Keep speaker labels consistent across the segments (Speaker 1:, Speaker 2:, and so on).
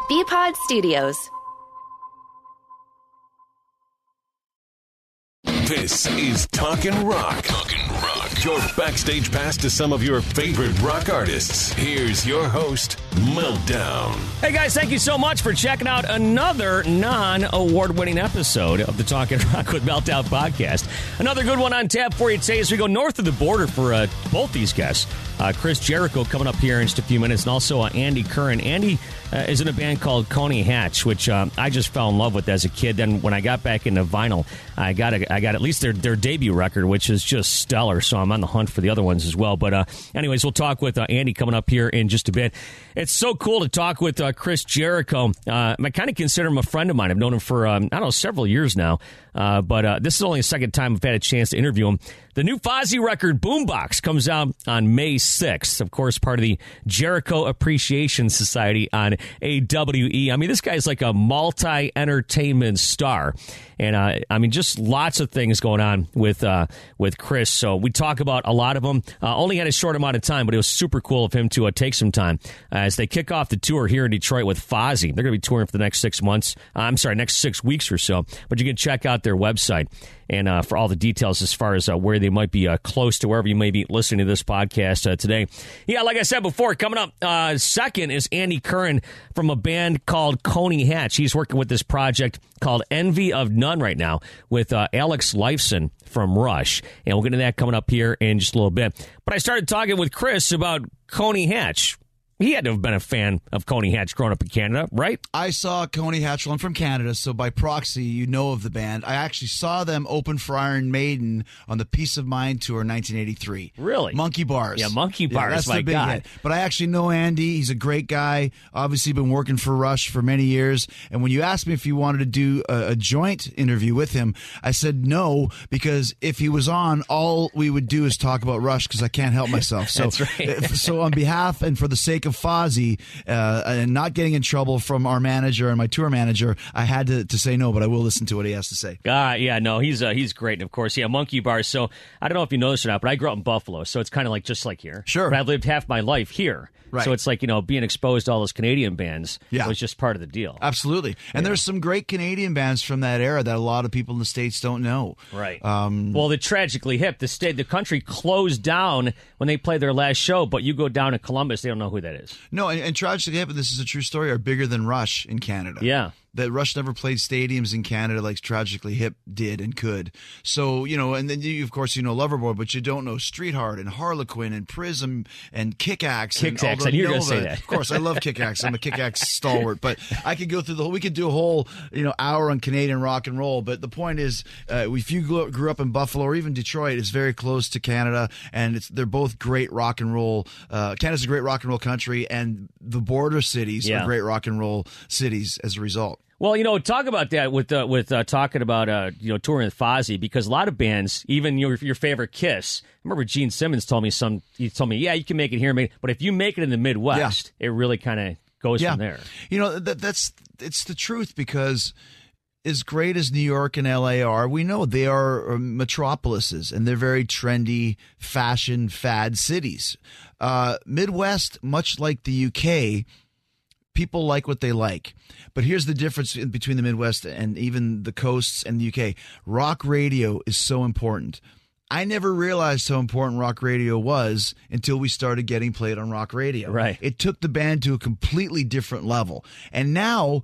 Speaker 1: Bpod Studios.
Speaker 2: This is Talkin' Rock. Your backstage pass to some of your favorite rock artists. Here's your host, Meltdown.
Speaker 3: Hey guys, thank you so much for checking out another non-award-winning episode of the Talkin' Rock with Meltdown podcast. Another good one on tap for you today as we go north of the border for both these guests. Chris Jericho coming up here in just a few minutes, and also Andy Curran. Andy is in a band called Coney Hatch, which I just fell in love with as a kid. Then when I got back into vinyl, I got at least their debut record, which is just stellar. So I'm on the hunt for the other ones as well. But anyways, we'll talk with Andy coming up here in just a bit. It's so cool to talk with Chris Jericho. I kind of consider him a friend of mine. I've known him for, several years now. But this is only the second time I've had a chance to interview him. The new Fozzy record, Boombox, comes out on May 6th. Of course, part of the Jericho Appreciation Society on AWE. I mean, this guy's like a multi-entertainment star. And, just lots of things going on with Chris. So we talk about a lot of them. Only had a short amount of time, but it was super cool of him to take some time as they kick off the tour here in Detroit with Fozzy. They're going to be touring for the next 6 months. Next 6 weeks or so. But you can check out their website and for all the details as far as where they might be close to wherever you may be listening to this podcast today. Yeah, like I said before, coming up second is Andy Curran from a band called Coney Hatch. He's working with this project called Envy of None right now with Alex Lifeson from Rush. And we'll get into that coming up here in just a little bit. But I started talking with Chris about Coney Hatch. He had to have been a fan of Coney Hatch growing up in Canada, right?
Speaker 4: I saw Coney Hatch. Well, I'm from Canada, so by proxy, you know of the band. I actually saw them open for Iron Maiden on the Peace of Mind tour in 1983.
Speaker 3: Really?
Speaker 4: Monkey Bars.
Speaker 3: Yeah, Monkey Bars,
Speaker 4: that's
Speaker 3: my
Speaker 4: the big
Speaker 3: God.
Speaker 4: hit. But I actually know Andy. He's a great guy. Obviously been working for Rush for many years. And when you asked me if you wanted to do a joint interview with him, I said no, because if he was on, all we would do is talk about Rush because I can't help myself. So,
Speaker 3: that's right.
Speaker 4: So on behalf and for the sake of Fozzy, and not getting in trouble from our manager and my tour manager, I had to say no, but I will listen to what he has to say.
Speaker 3: He's great. And of course, Monkey Bars. So I don't know if you know this or not, but I grew up in Buffalo, so it's kind of like just like here.
Speaker 4: Sure.
Speaker 3: But I've lived half my life here.
Speaker 4: Right.
Speaker 3: So it's like, being exposed to all those Canadian bands was just part of the deal.
Speaker 4: Absolutely. And there's some great Canadian bands from that era that a lot of people in the States don't know.
Speaker 3: Right. Well, the Tragically Hip, the country closed down when they played their last show, but you go down to Columbus, they don't know who that is.
Speaker 4: No, and Tragically Hip, and this is a true story, are bigger than Rush in Canada.
Speaker 3: Yeah.
Speaker 4: That Rush never played stadiums in Canada like Tragically Hip did and could. So, and then you, of course, Loverboy, but you don't know Streetheart and Harlequin and Prism and Kick-Axe.
Speaker 3: Kick-Axe, and you're going to say that.
Speaker 4: Of course, I love Kick-Axe. I'm a Kick-Axe stalwart. But I could go through we could do a whole, hour on Canadian rock and roll. But the point is, if you grew up in Buffalo or even Detroit, it's very close to Canada, and they're both great rock and roll. Canada's a great rock and roll country, and the border cities are great rock and roll cities as a result.
Speaker 3: Well, talk about that with talking about touring with Fozzy, because a lot of bands, even your favorite Kiss. I remember Gene Simmons told me you can make it here, but if you make it in the Midwest, it really kind of goes from there.
Speaker 4: It's the truth, because as great as New York and LA are, we know they are metropolises, and they're very trendy, fashion, fad cities. Midwest, much like the UK, people like what they like. But here's the difference between the Midwest and even the coasts and the UK. Rock radio is so important. I never realized how important rock radio was until we started getting played on rock radio.
Speaker 3: Right.
Speaker 4: It took the band to a completely different level. And now,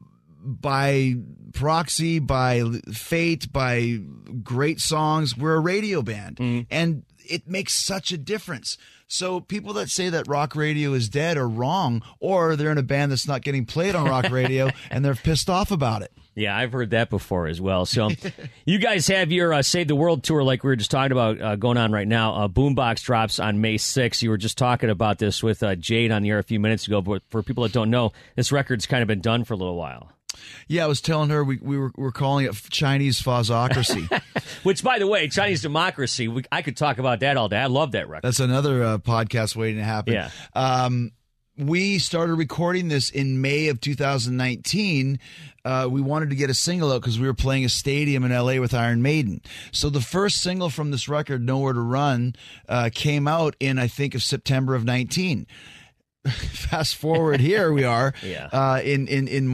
Speaker 4: by proxy, by fate, by great songs, we're a radio band. Mm. And it makes such a difference. So people that say that rock radio is dead are wrong, or they're in a band that's not getting played on rock radio and they're pissed off about it.
Speaker 3: Yeah, I've heard that before as well. So you guys have your Save the World tour, like we were just talking about, going on right now. Boombox drops on May 6th. You were just talking about this with Jade on the air a few minutes ago, but for people that don't know, this record's kind of been done for a little while.
Speaker 4: Yeah, I was telling her we're calling it Chinese Fozocracy.
Speaker 3: Which, by the way, Chinese Democracy, I could talk about that all day. I love that record.
Speaker 4: That's another podcast waiting to happen.
Speaker 3: Yeah.
Speaker 4: We started recording this in May of 2019. We wanted to get a single out because we were playing a stadium in LA with Iron Maiden. So the first single from this record, Nowhere to Run, came out in, I think, of September of 19. fast forward, here we are
Speaker 3: Yeah.
Speaker 4: in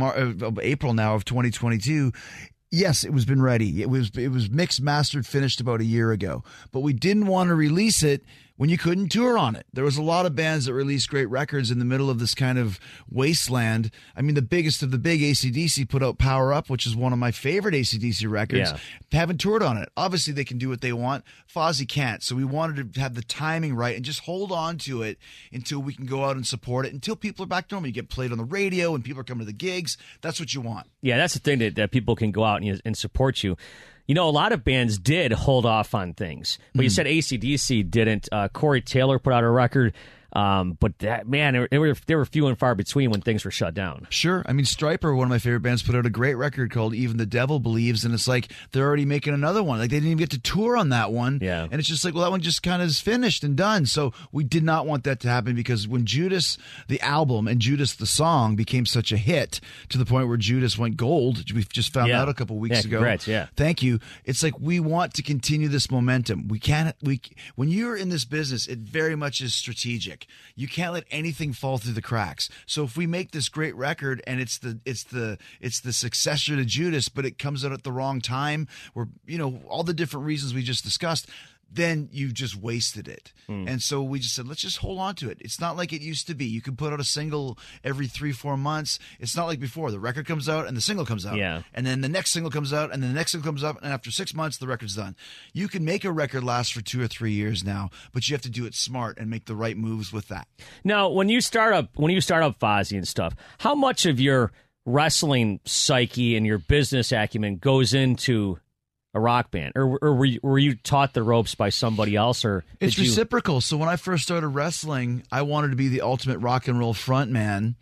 Speaker 4: April now of 2022. Yes, it was been ready. It was mixed, mastered, finished about a year ago. But we didn't want to release it when you couldn't tour on it. There was a lot of bands that released great records in the middle of this kind of wasteland. I mean, the biggest of the big, AC/DC, put out Power Up, which is one of my favorite AC/DC records.
Speaker 3: Yeah.
Speaker 4: Haven't toured on it. Obviously, they can do what they want. Fozzy can't. So we wanted to have the timing right and just hold on to it until we can go out and support it, until people are back to normal. You get played on the radio and people are coming to the gigs. That's what you want.
Speaker 3: Yeah, that's the thing that people can go out and support you. You know, a lot of bands did hold off on things. But you said AC/DC didn't. Corey Taylor put out a record. But that, man, they were few and far between when things were shut down.
Speaker 4: Sure. I mean, Stryper, one of my favorite bands, put out a great record called Even the Devil Believes, and it's like they're already making another one. Like, they didn't even get to tour on that one.
Speaker 3: Yeah.
Speaker 4: And it's just like, well, that one just kind of is finished and done. So we did not want that to happen, because when Judas, the album, and Judas, the song, became such a hit to the point where Judas went gold, we just found out a couple weeks ago.
Speaker 3: Congrats, yeah.
Speaker 4: Thank you. It's like, we want to continue this momentum. When you're in this business, it very much is strategic. You can't let anything fall through the cracks. So if we make this great record and it's the successor to Judas, but it comes out at the wrong time, or, you know, all the different reasons we just discussed, then you've just wasted it. And so we just said, let's just hold on to it. It's not like it used to be. You can put out a single every 3-4 months. It's not like before. The record comes out and the single comes out.
Speaker 3: Yeah.
Speaker 4: And then the next single comes out and then the next single comes up, and after 6 months, the record's done. You can make a record last for 2 or 3 years now, but you have to do it smart and make the right moves with that.
Speaker 3: Now, when you start up Fozzy and stuff, how much of your wrestling psyche and your business acumen goes into a rock band, or were you taught the ropes by somebody else, or
Speaker 4: it's reciprocal? So when I first started wrestling, I wanted to be the ultimate rock and roll frontman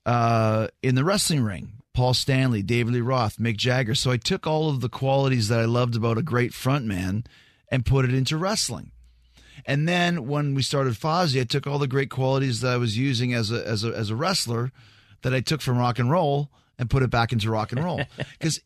Speaker 4: in the wrestling ring. Paul Stanley, David Lee Roth, Mick Jagger. So I took all of the qualities that I loved about a great frontman and put it into wrestling. And then when we started Fozzy, I took all the great qualities that I was using as a wrestler that I took from rock and roll and put it back into rock and roll. Because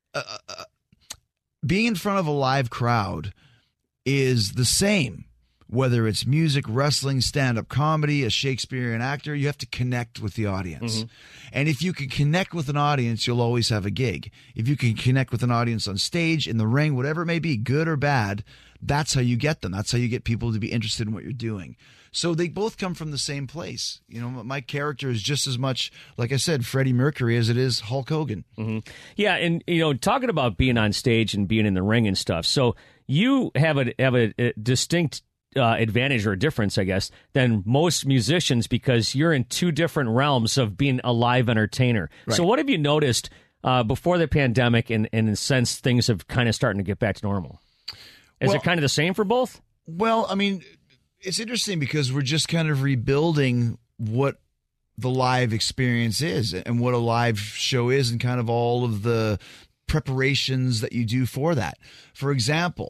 Speaker 4: being in front of a live crowd is the same, whether it's music, wrestling, stand-up comedy, a Shakespearean actor. You have to connect with the audience. And if you can connect with an audience, you'll always have a gig. If you can connect with an audience on stage, in the ring, whatever it may be, good or bad, that's how you get them. That's how you get people to be interested in what you're doing. So they both come from the same place. You know, my character is just as much, like I said, Freddie Mercury as it is Hulk Hogan.
Speaker 3: Yeah, and, you know, talking about being on stage and being in the ring and stuff, so you have a distinct advantage or a difference, I guess, than most musicians, because you're in two different realms of being a live entertainer. Right. So what have you noticed before the pandemic, and since things have kind of starting to get back to normal? Is it kind of the same for both?
Speaker 4: Well, I mean, it's interesting because we're just kind of rebuilding what the live experience is and what a live show is, and kind of all of the preparations that you do for that. For example,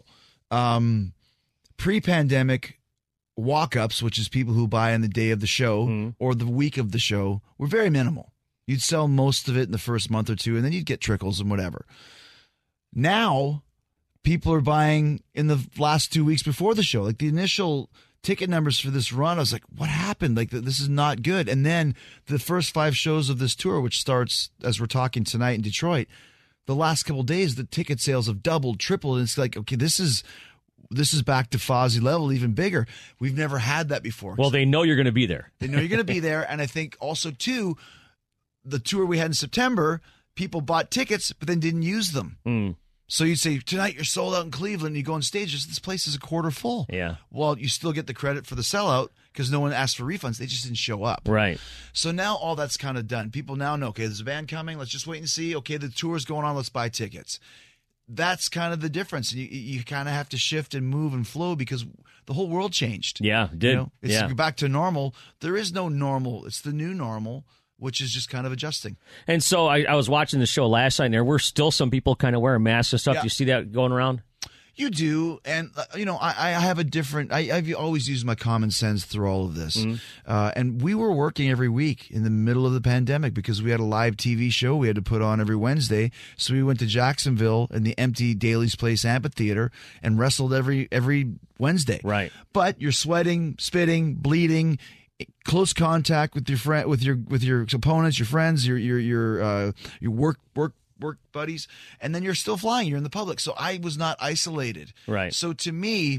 Speaker 4: pre-pandemic walk-ups, which is people who buy on the day of the show or the week of the show, were very minimal. You'd sell most of it in the first month or two, and then you'd get trickles and whatever. Now, people are buying in the last 2 weeks before the show. Like, the initial ticket numbers for this run, I was like, what happened? Like, this is not good. And then the first 5 shows of this tour, which starts as we're talking tonight in Detroit, the last couple of days, the ticket sales have doubled, tripled. And it's like, okay, this is back to Fozzy level, even bigger. We've never had that before.
Speaker 3: Well, they know you're going to be there.
Speaker 4: They know you're going to be there. And I think also, too, the tour we had in September, people bought tickets but then didn't use them. So you'd say, tonight you're sold out in Cleveland, and you go on stage, this place is a quarter full.
Speaker 3: Yeah.
Speaker 4: Well, you still get the credit for the sellout because no one asked for refunds. They just didn't show up.
Speaker 3: Right.
Speaker 4: So now all that's kind of done. People now know, okay, there's a band coming. Let's just wait and see. Okay, the tour's going on. Let's buy tickets. That's kind of the difference. And you kind of have to shift and move and flow because the whole world changed.
Speaker 3: Yeah, it did.
Speaker 4: You know, it's back to normal. There is no normal. It's the new normal, which is just kind of adjusting. And
Speaker 3: so I was watching the show last night, and there were still some people kind of wearing masks and stuff.
Speaker 4: Yeah.
Speaker 3: Do you see that going around?
Speaker 4: You do. And, I have a different – I've always used my common sense through all of this. And we were working every week in the middle of the pandemic because we had a live TV show we had to put on every Wednesday. So we went to Jacksonville in the empty Daly's Place Amphitheater and wrestled every Wednesday.
Speaker 3: Right.
Speaker 4: But you're sweating, spitting, bleeding. close contact with your friend, with your opponents, your friends, your work buddies, and then you're still flying. You're in the public. So I was not isolated.
Speaker 3: Right.
Speaker 4: So to me,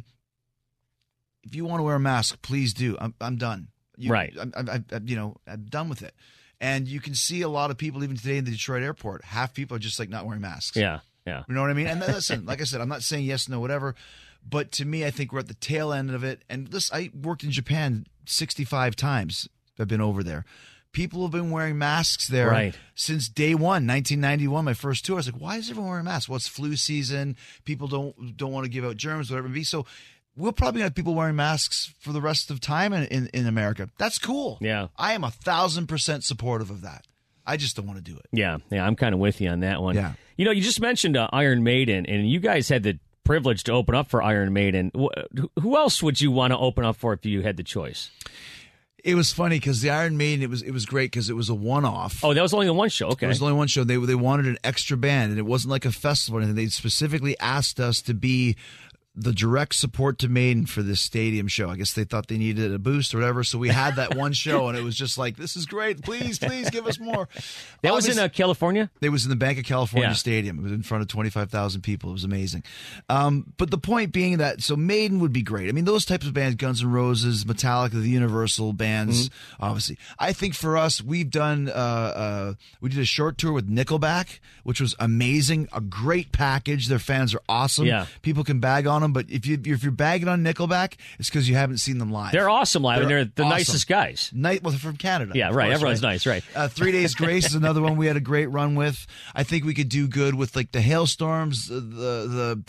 Speaker 4: if you want to wear a mask, please do. I'm done.
Speaker 3: Right.
Speaker 4: I'm done with it. And you can see a lot of people even today in the Detroit airport. Half people are just like not wearing masks.
Speaker 3: Yeah. Yeah.
Speaker 4: You know what I mean? And listen, like I said, I'm not saying yes, no, whatever. But to me, I think we're at the tail end of it. And listen, I worked in Japan 65 times. I've been over there. People have been wearing masks there since day one, 1991, my first tour. I was like, why is everyone wearing masks? Well, it's flu season. People don't want to give out germs, whatever it may be. So we're probably going to have people wearing masks for the rest of time in America. That's cool.
Speaker 3: Yeah.
Speaker 4: I am 1,000% supportive of that. I just don't want to do it.
Speaker 3: Yeah, I'm kind of with you on that one.
Speaker 4: Yeah.
Speaker 3: You know, you just mentioned Iron Maiden, and you guys had the privilege to open up for Iron Maiden. Who else would you want to open up for if you had the choice?
Speaker 4: It was funny because the Iron Maiden, it was great because it was a one-off.
Speaker 3: Oh, that was only the one show. Okay.
Speaker 4: It was only one show. They wanted an extra band, and it wasn't like a festival or anything. They specifically asked us to be the direct support to Maiden for this stadium show. I guess they thought they needed a boost or whatever, so we had that one show, and it was just like, this is great. Please give us more.
Speaker 3: That was in California?
Speaker 4: It was in the Bank of California
Speaker 3: Yeah.
Speaker 4: Stadium. It was in front of 25,000 people. It was amazing. But the point being that, so Maiden would be great. I mean, those types of bands, Guns N' Roses, Metallica, the Universal bands, obviously. I think for us, we've done, we did a short tour with Nickelback, which was amazing. A great package. Their fans are awesome.
Speaker 3: Yeah.
Speaker 4: People can bag on them, but if you're bagging on Nickelback, it's because you haven't seen them live.
Speaker 3: They're awesome live, and they're the
Speaker 4: awesome.
Speaker 3: nicest guys.
Speaker 4: Well, they're from Canada.
Speaker 3: Yeah,
Speaker 4: of
Speaker 3: right.
Speaker 4: course,
Speaker 3: Everyone's nice, right.
Speaker 4: 3 Days Grace is another one we had a great run with. I think we could do good with like the Hailstorms, the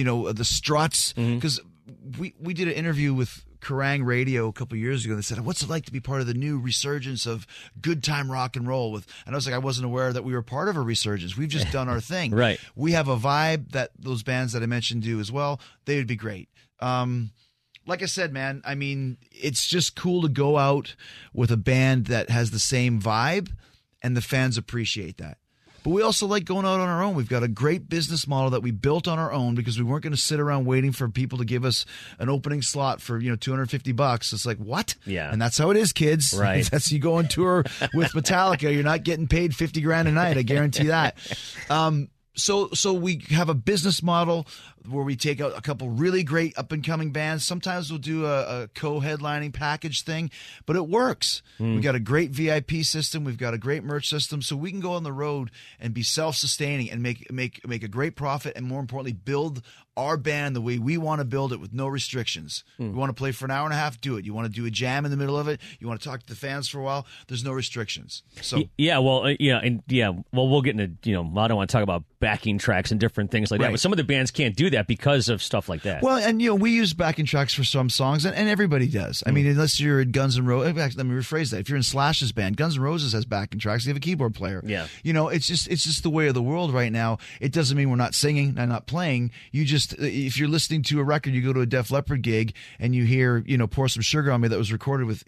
Speaker 4: Struts, because we did an interview with Kerrang! Radio a couple years ago. They said, "What's it like to be part of the new resurgence of good time rock and roll?" And I was like, I wasn't aware that we were part of a resurgence. We've just done our thing.
Speaker 3: Right.
Speaker 4: We have a vibe that those bands that I mentioned do as well. They would be great. Like I said, man, I mean, it's just cool to go out with a band that has the same vibe, and the fans appreciate that. But we also like going out on our own. We've got a great business model that we built on our own because we weren't going to sit around waiting for people to give us an opening slot for $250. It's like, what?
Speaker 3: Yeah.
Speaker 4: And that's how it is, kids.
Speaker 3: Right.
Speaker 4: That's you go on tour with Metallica. You're not getting paid $50,000 a night. I guarantee that. So we have a business model where we take out a couple really great up-and-coming bands. Sometimes we'll do a co-headlining package thing, but it works. We've got a great VIP system. We've got a great merch system, so we can go on the road and be self-sustaining and make a great profit, and more importantly, build our band the way we want to build it with no restrictions. We want to play for an hour and a half, do it. You want to do a jam in the middle of it, you want to talk to the fans for a while, there's no restrictions. So
Speaker 3: Well, we'll get into, I don't want to talk about backing tracks and different things like that, but some of the bands can't do that because of stuff like that.
Speaker 4: Well, and we use backing tracks for some songs, and everybody does. I mean, unless you're in Guns N' Roses, let me rephrase that. If you're in Slash's band, Guns N' Roses has backing tracks. They have a keyboard player.
Speaker 3: Yeah.
Speaker 4: It's just the way of the world right now. It doesn't mean we're not singing and not playing. You just, if you're listening to a record, you go to a Def Leppard gig and you hear, Pour Some Sugar on Me that was recorded with,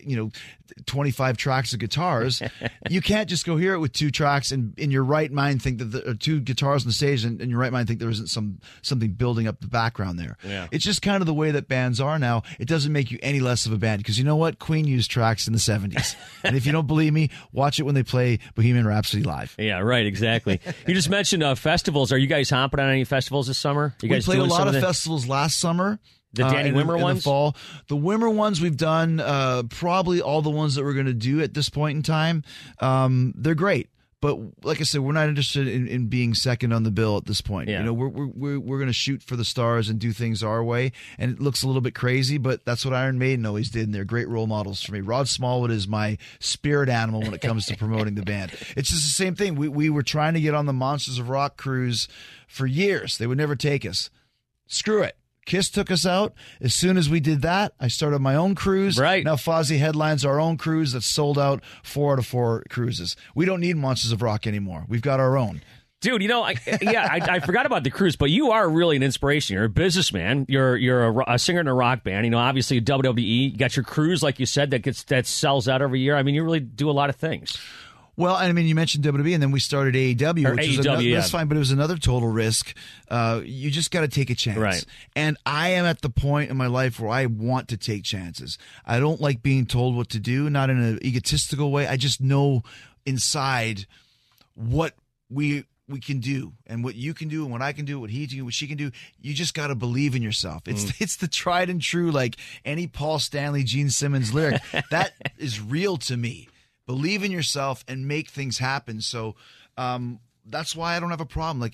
Speaker 4: 25 tracks of guitars. You can't just go hear it with 2 tracks and in your right mind think that there are 2 guitars on the stage, and in your right mind think there isn't something building up the background there.
Speaker 3: Yeah.
Speaker 4: It's just kind of the way that bands are now. It doesn't make you any less of a band, because you know what? Queen used tracks in the 70s. And if you don't believe me, watch it when they play Bohemian Rhapsody live.
Speaker 3: Yeah, right, exactly. You just mentioned festivals. Are you guys hopping on any festivals this summer? You guys
Speaker 4: we played a
Speaker 3: doing
Speaker 4: lot of
Speaker 3: the
Speaker 4: festivals last summer.
Speaker 3: The Danny Wimmer
Speaker 4: in
Speaker 3: ones?
Speaker 4: the fall. The Wimmer ones we've done probably all the ones that we're going to do at this point in time. They're great. But like I said, we're not interested in being second on the bill at this point.
Speaker 3: Yeah.
Speaker 4: We're going to shoot for the stars and do things our way. And it looks a little bit crazy, but that's what Iron Maiden always did, and they're great role models for me. Rod Smallwood is my spirit animal when it comes to promoting the band. It's just the same thing. We were trying to get on the Monsters of Rock cruise for years. They would never take us. Screw it. Kiss took us out. As soon as we did that, I started my own cruise.
Speaker 3: Right.
Speaker 4: Now Fozzy headlines our own cruise that's sold out 4 out of 4 cruises. We don't need Monsters of Rock anymore. We've got our own.
Speaker 3: Dude, I forgot about the cruise, but you are really an inspiration. You're a businessman. You're a singer in a rock band. Obviously WWE. You got your cruise, like you said, that sells out every year. I mean, you really do a lot of things.
Speaker 4: Well, I mean, you mentioned WWE, and then we started AEW,
Speaker 3: Or
Speaker 4: which is
Speaker 3: AEW,
Speaker 4: that's fine, but it was another total risk. You just got to take a chance.
Speaker 3: Right.
Speaker 4: And I am at the point in my life where I want to take chances. I don't like being told what to do, not in an egotistical way. I just know inside what we can do and what you can do and what I can do, what he can do, what she can do. You just got to believe in yourself. It's the tried and true, like any Paul Stanley, Gene Simmons lyric. That is real to me. Believe in yourself and make things happen. So that's why I don't have a problem. Like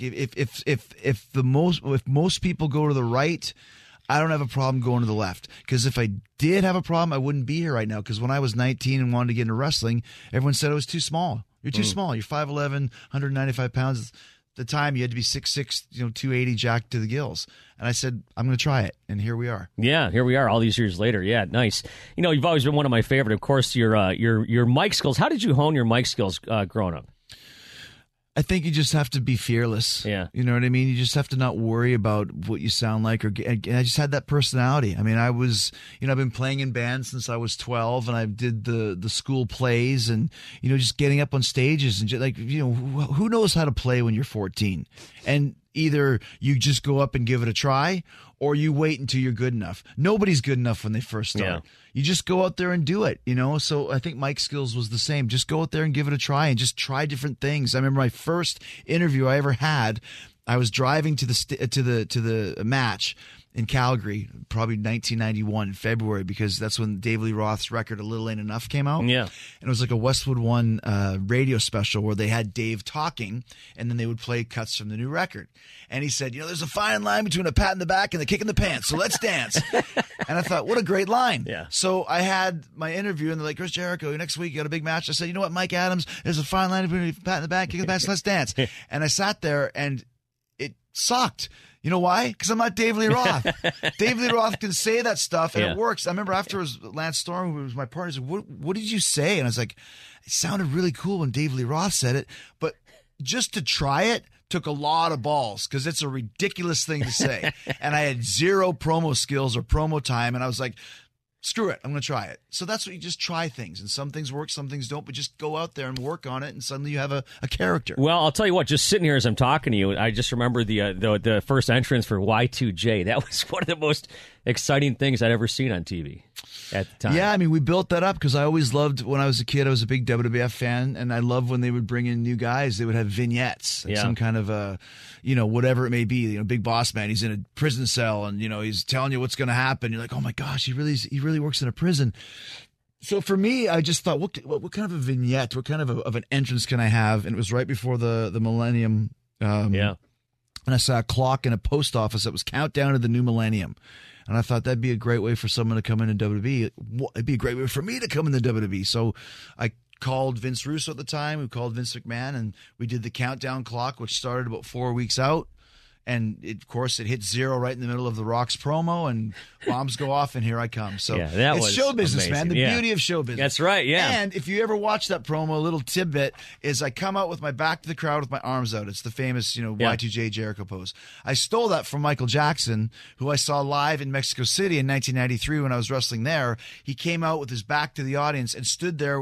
Speaker 4: if most people go to the right, I don't have a problem going to the left. Because if I did have a problem, I wouldn't be here right now. Because when I was 19 and wanted to get into wrestling, everyone said I was too small. You're too small. You're 5'11", 195 pounds. At the time, you had to be 6'6", 280, jacked to the gills. And I said, I'm going to try it. And here we are.
Speaker 3: Yeah, here we are all these years later. Yeah, nice. You've always been one of my favorite. Of course, your mic skills. How did you hone your mic skills growing up?
Speaker 4: I think you just have to be fearless.
Speaker 3: Yeah.
Speaker 4: You know what I mean? You just have to not worry about what you sound like. I just had that personality. I mean, I was, I've been playing in bands since I was 12, and I did the school plays and, just getting up on stages and just who knows how to play when you're 14? And either you just go up and give it a try or you wait until you're good enough. Nobody's good enough when they first start.
Speaker 3: Yeah.
Speaker 4: You just go out there and do it, So I think Mike skills was the same. Just go out there and give it a try and just try different things. I remember my first interview I ever had, I was driving to the match in Calgary, probably 1991 in February, because that's when Dave Lee Roth's record "A Little Ain't Enough" came out.
Speaker 3: Yeah,
Speaker 4: and it was like a Westwood One radio special where they had Dave talking, and then they would play cuts from the new record. And he said, "There's a fine line between a pat in the back and a kick in the pants, so let's dance." And I thought, what a great line.
Speaker 3: Yeah.
Speaker 4: So I had my interview, and they're like, "Chris Jericho, next week you got a big match." I said, "You know what, Mike Adams? There's a fine line between a pat in the back, kick in the pants, so let's dance." And I sat there, and it sucked. You know why? Because I'm not Dave Lee Roth. Dave Lee Roth can say that stuff, and it works. I remember afterwards, Lance Storm, who was my partner, said, what did you say? And I was like, it sounded really cool when Dave Lee Roth said it, but just to try it took a lot of balls because it's a ridiculous thing to say. And I had zero promo skills or promo time, and I was like, screw it, I'm going to try it. So that's what you just try things. And some things work, some things don't, but just go out there and work on it, and suddenly you have a character.
Speaker 3: Well, I'll tell you what, just sitting here as I'm talking to you, I just remember the first entrance for Y2J. That was one of the most exciting things I'd ever seen on TV at the time.
Speaker 4: Yeah, I mean, we built that up because I always loved, when I was a kid, I was a big WWF fan, and I loved when they would bring in new guys. They would have vignettes, like some kind of whatever it may be. Big boss man, he's in a prison cell, and he's telling you what's going to happen. You're like, oh my gosh, he really works in a prison. So for me, I just thought, what kind of a vignette, what kind of an entrance can I have? And it was right before the millennium. And I saw a clock in a post office that was countdown to the new millennium. And I thought that'd be a great way for someone to come into WWE. It'd be a great way for me to come into WWE. So I called Vince Russo at the time, who called Vince McMahon, and we did the countdown clock, which started about 4 weeks out. And of course, it hit zero right in the middle of the Rock's promo, and bombs go off, and here I come. So it's show business, man. The beauty of show business.
Speaker 3: That's right, yeah.
Speaker 4: And if you ever watch that promo, a little tidbit is I come out with my back to the crowd with my arms out. It's the famous, Y2J Jericho pose. I stole that from Michael Jackson, who I saw live in Mexico City in 1993 when I was wrestling there. He came out with his back to the audience and stood there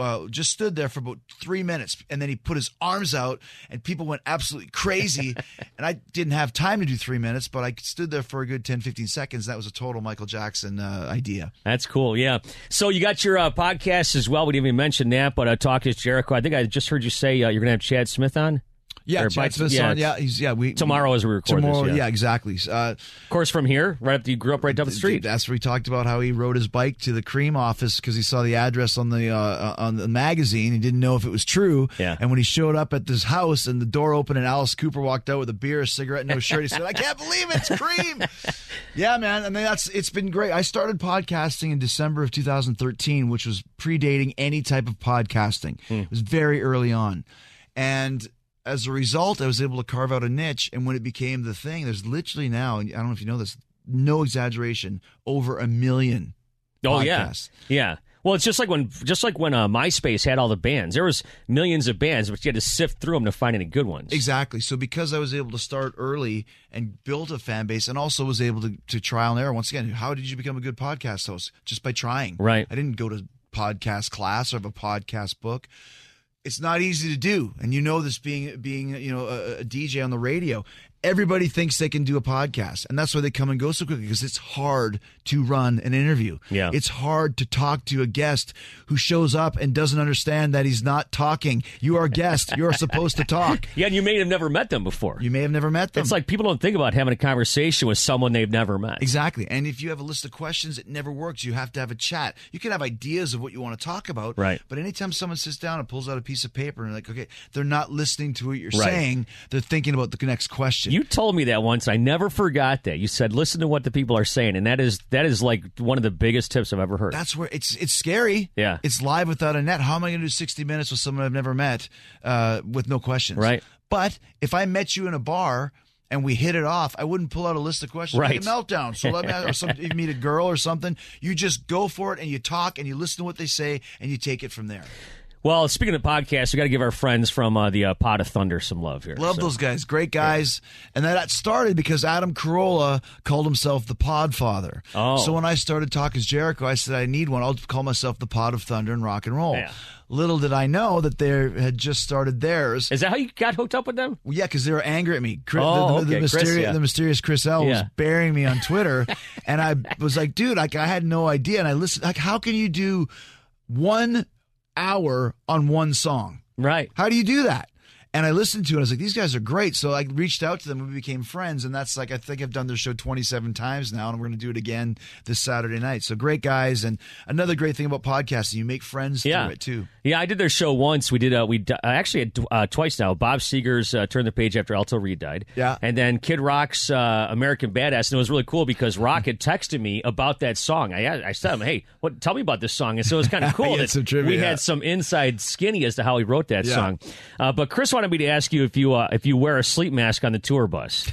Speaker 4: for about 3 minutes, and then he put his arms out, and people went absolutely crazy. And I didn't have time to do 3 minutes, but I stood there for a good 10, 15 seconds. That was a total Michael Jackson idea.
Speaker 3: That's cool, yeah. So you got your podcast as well. We didn't even mention that, but Talk is Jericho. I think I just heard you say you're going to have Chad Smith on?
Speaker 4: Yeah, Chad Smith's on. Yeah,
Speaker 3: tomorrow as we record
Speaker 4: tomorrow,
Speaker 3: this.
Speaker 4: Yeah, exactly.
Speaker 3: Of course, from here, you grew up right down the street.
Speaker 4: That's where he talked about how he rode his bike to the Cream office because he saw the address on the magazine. He didn't know if it was true.
Speaker 3: Yeah.
Speaker 4: And when he showed up at this house and the door opened and Alice Cooper walked out with a beer, a cigarette, no shirt, he said, "I can't believe it, it's Cream." Yeah, man. I mean, it's been great. I started podcasting in December of 2013, which was predating any type of podcasting. It was very early on, and as a result, I was able to carve out a niche, and when it became the thing, there's literally now, and I don't know if you know this, no exaggeration, over 1 million podcasts.
Speaker 3: Yeah. Well, it's just like when MySpace had all the bands. There was millions of bands, but you had to sift through them to find any good ones.
Speaker 4: Exactly. So because I was able to start early and build a fan base, and also was able to trial and error. Once again, how did you become a good podcast host? Just by trying.
Speaker 3: Right.
Speaker 4: I didn't go to podcast class or have a podcast book. It's not easy to do, and you know this being a DJ on the radio. Everybody thinks they can do a podcast, and that's why they come and go so quickly, because it's hard to run an interview.
Speaker 3: Yeah.
Speaker 4: It's hard to talk to a guest who shows up and doesn't understand that he's not talking. You are a guest. You are supposed to talk.
Speaker 3: Yeah, and you may have never met them before.
Speaker 4: You may have never met them.
Speaker 3: It's like people don't think about having a conversation with someone they've never met.
Speaker 4: Exactly. And if you have a list of questions, it never works. You have to have a chat. You can have ideas of what you want to talk about.
Speaker 3: Right.
Speaker 4: But anytime someone sits down and pulls out a piece of paper and like, okay, they're not listening to what you're saying. They're thinking about the next question.
Speaker 3: You told me that once. I never forgot that. You said, listen to what the people are saying. And that is like one of the biggest tips I've ever heard.
Speaker 4: That's where it's scary.
Speaker 3: Yeah.
Speaker 4: It's live without a net. How am I going to do 60 minutes with someone I've never met with no questions?
Speaker 3: Right.
Speaker 4: But if I met you in a bar and we hit it off, I wouldn't pull out a list of questions.
Speaker 3: Right.
Speaker 4: Like a meltdown. So let me, or if you meet a girl or something, you just go for it and you talk and you listen to what they say and you take it from there.
Speaker 3: Well, speaking of podcasts, we got to give our friends from the Pot of Thunder some love here.
Speaker 4: Love those guys. Great guys. Yeah. And that started because Adam Carolla called himself the Podfather.
Speaker 3: Oh.
Speaker 4: So when I started Talk is Jericho, I said I need one. I'll call myself the Pot of Thunder and Rock and Roll.
Speaker 3: Yeah.
Speaker 4: Little did I know that they had just started theirs.
Speaker 3: Is that how you got hooked up with them?
Speaker 4: Well, yeah, because they were angry at me.
Speaker 3: The
Speaker 4: mysterious Chris L was burying me on Twitter. And I was like, dude, I had no idea. And I listened, like, how can you do 1 hour on one song?
Speaker 3: Right.
Speaker 4: How do you do that? And I listened to it. I was like, these guys are great. So I reached out to them. We became friends. And that's like, I think I've done their show 27 times now. And we're going to do it again this Saturday night. So great guys. And another great thing about podcasting, you make friends through it too.
Speaker 3: Yeah, I did their show once. We did. We actually had twice now. Bob Seger's Turn the Page After Alto Reed died.
Speaker 4: Yeah.
Speaker 3: And then Kid Rock's American Badass. And it was really cool because Rock had texted me about that song. I said him, hey, tell me about this song. And so it was kind of cool that we had some inside skinny as to how he wrote that song. But Chris wanted me to ask you if you wear a sleep mask on the tour bus.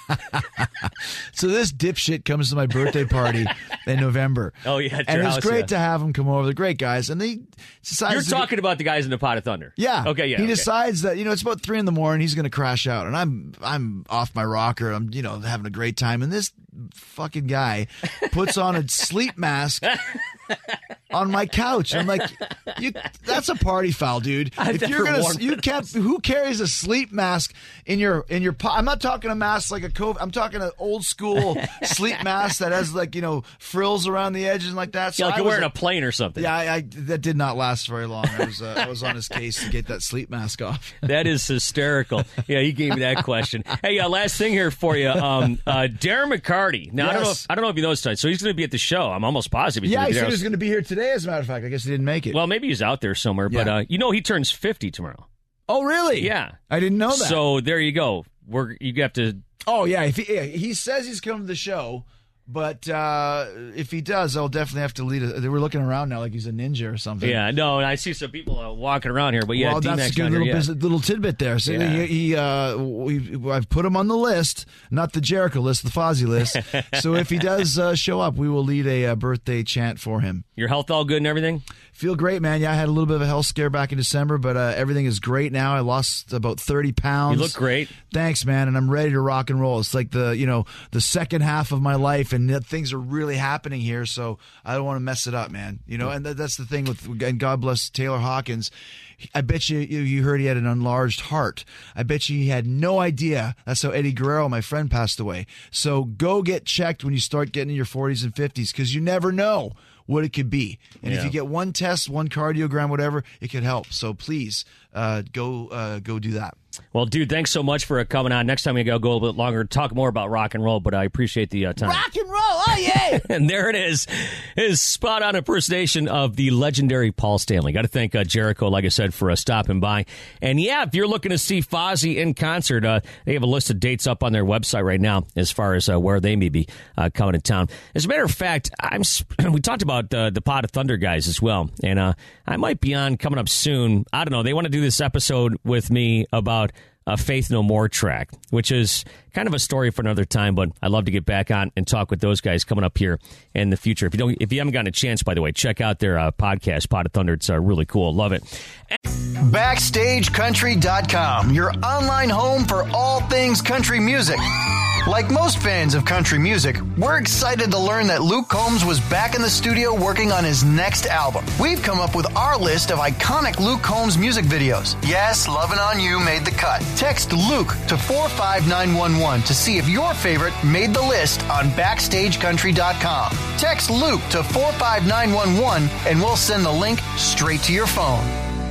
Speaker 4: So this dipshit comes to my birthday party in November.
Speaker 3: Oh, yeah.
Speaker 4: And it's great to have him come over. They're great guys. And they decide.
Speaker 3: You're talking about the guys in the Pot of Thunder.
Speaker 4: Yeah.
Speaker 3: Okay, yeah.
Speaker 4: He decides that, it's about 3 a.m. He's going to crash out. And I'm off my rocker. I'm, having a great time. And this fucking guy puts on a sleep mask on my couch. I'm like, that's a party foul, dude. Who carries a sleep mask in your I'm not talking a mask like a COVID. I'm talking an old school sleep mask that has frills around the edges and like that. So
Speaker 3: like you're wearing a plane or something.
Speaker 4: Yeah, that did not last very long. I was on his case to get that sleep mask off.
Speaker 3: That is hysterical. Yeah, he gave me that question. Hey, last thing here for you. Darren McCarty. Now,
Speaker 4: yes.
Speaker 3: I don't know if you know this tonight. So he's going to be at the show. I'm almost positive.
Speaker 4: He said he was going to be here today, as a matter of fact. I guess he didn't make it.
Speaker 3: Well, maybe he's out there somewhere.
Speaker 4: Yeah.
Speaker 3: But he turns 50 tomorrow.
Speaker 4: Oh, really?
Speaker 3: Yeah.
Speaker 4: I didn't know that.
Speaker 3: So there you go. You have to...
Speaker 4: Oh, yeah. He says he's coming to the show, but if he does, I'll definitely have to lead it. We're looking around now like he's a ninja or something.
Speaker 3: Yeah, no, and I see some people walking around here, but yeah,
Speaker 4: well, that's a good little tidbit there. So I've put him on the list, not the Jericho list, the Fozzy list. So if he does show up, we will lead a birthday chant for him.
Speaker 3: Your health all good and everything?
Speaker 4: Feel great, man. Yeah, I had a little bit of a health scare back in December, but everything is great now. I lost about 30 pounds.
Speaker 3: You look great.
Speaker 4: Thanks, man, and I'm ready to rock and roll. It's like the second half of my life, and things are really happening here, so I don't want to mess it up, man. And that's the thing and God bless Taylor Hawkins. I bet you heard he had an enlarged heart. I bet you he had no idea. That's how Eddie Guerrero, my friend, passed away. So go get checked when you start getting in your 40s and 50s, because you never know what it could be. And if you get one test, one cardiogram, whatever, it could help. So please go do that.
Speaker 3: Well, dude, thanks so much for coming on. Next time we go a little bit longer, talk more about rock and roll, but I appreciate the time.
Speaker 4: Rock and roll, oh yeah!
Speaker 3: And there it is, his spot-on impersonation of the legendary Paul Stanley. Got to thank Jericho, like I said, for stopping by. And yeah, if you're looking to see Fozzy in concert, they have a list of dates up on their website right now as far as where they may be coming to town. As a matter of fact, we talked about the Pot of Thunder guys as well, and I might be on coming up soon. I don't know. They want to do this episode with me about a Faith No More track, which is kind of a story for another time, but I'd love to get back on and talk with those guys coming up here in the future. If you haven't gotten a chance, by the way, check out their podcast, Pot of Thunder. It's really cool. Love it.
Speaker 1: BackstageCountry.com, your online home for all things country music. Like most fans of country music, we're excited to learn that Luke Combs was back in the studio working on his next album. We've come up with our list of iconic Luke Combs music videos. Yes, Lovin' On You made the cut. Text Luke to 45911 to see if your favorite made the list on BackstageCountry.com. Text Luke to 45911 and we'll send the link straight to your phone.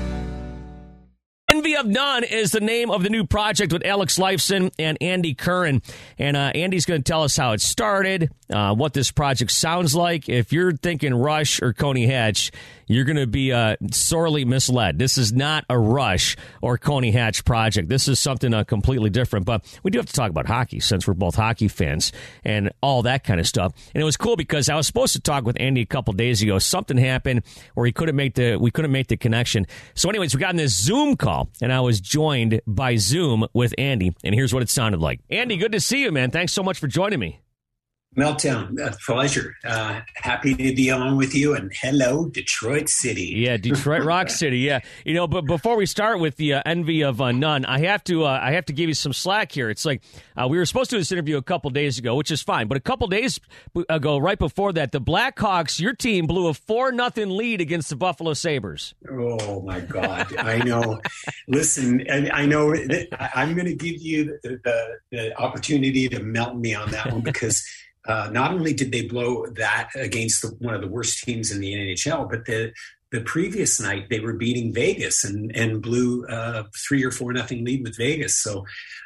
Speaker 3: Envy of None is the name of the new project with Alex Lifeson and Andy Curran. And Andy's going to tell us how it started, what this project sounds like. If you're thinking Rush or Coney Hatch, you're going to be sorely misled. This is not a Rush or Coney Hatch project. This is something completely different. But we do have to talk about hockey since we're both hockey fans and all that kind of stuff. And it was cool because I was supposed to talk with Andy a couple days ago. Something happened where we couldn't make the connection. So anyways, we got in this Zoom call, and I was joined by Zoom with Andy. And here's what it sounded like. Andy, good to see you, man. Thanks so much for joining me.
Speaker 5: Meltdown, a pleasure. Happy to be on with you, and hello, Detroit City.
Speaker 3: Yeah, Detroit Rock City. Yeah, but before we start with the Envy of None, I have to give you some slack here. It's like we were supposed to do this interview a couple days ago, which is fine. But a couple days ago, right before that, the Blackhawks, your team, blew a 4-0 lead against the Buffalo Sabres.
Speaker 5: Oh my God, I know. Listen, I know. I'm going to give you the opportunity to melt me on that one because. Not only did they blow that against one of the worst teams in the NHL, but the previous night they were beating Vegas and blew 3 or 4-0 lead with Vegas. So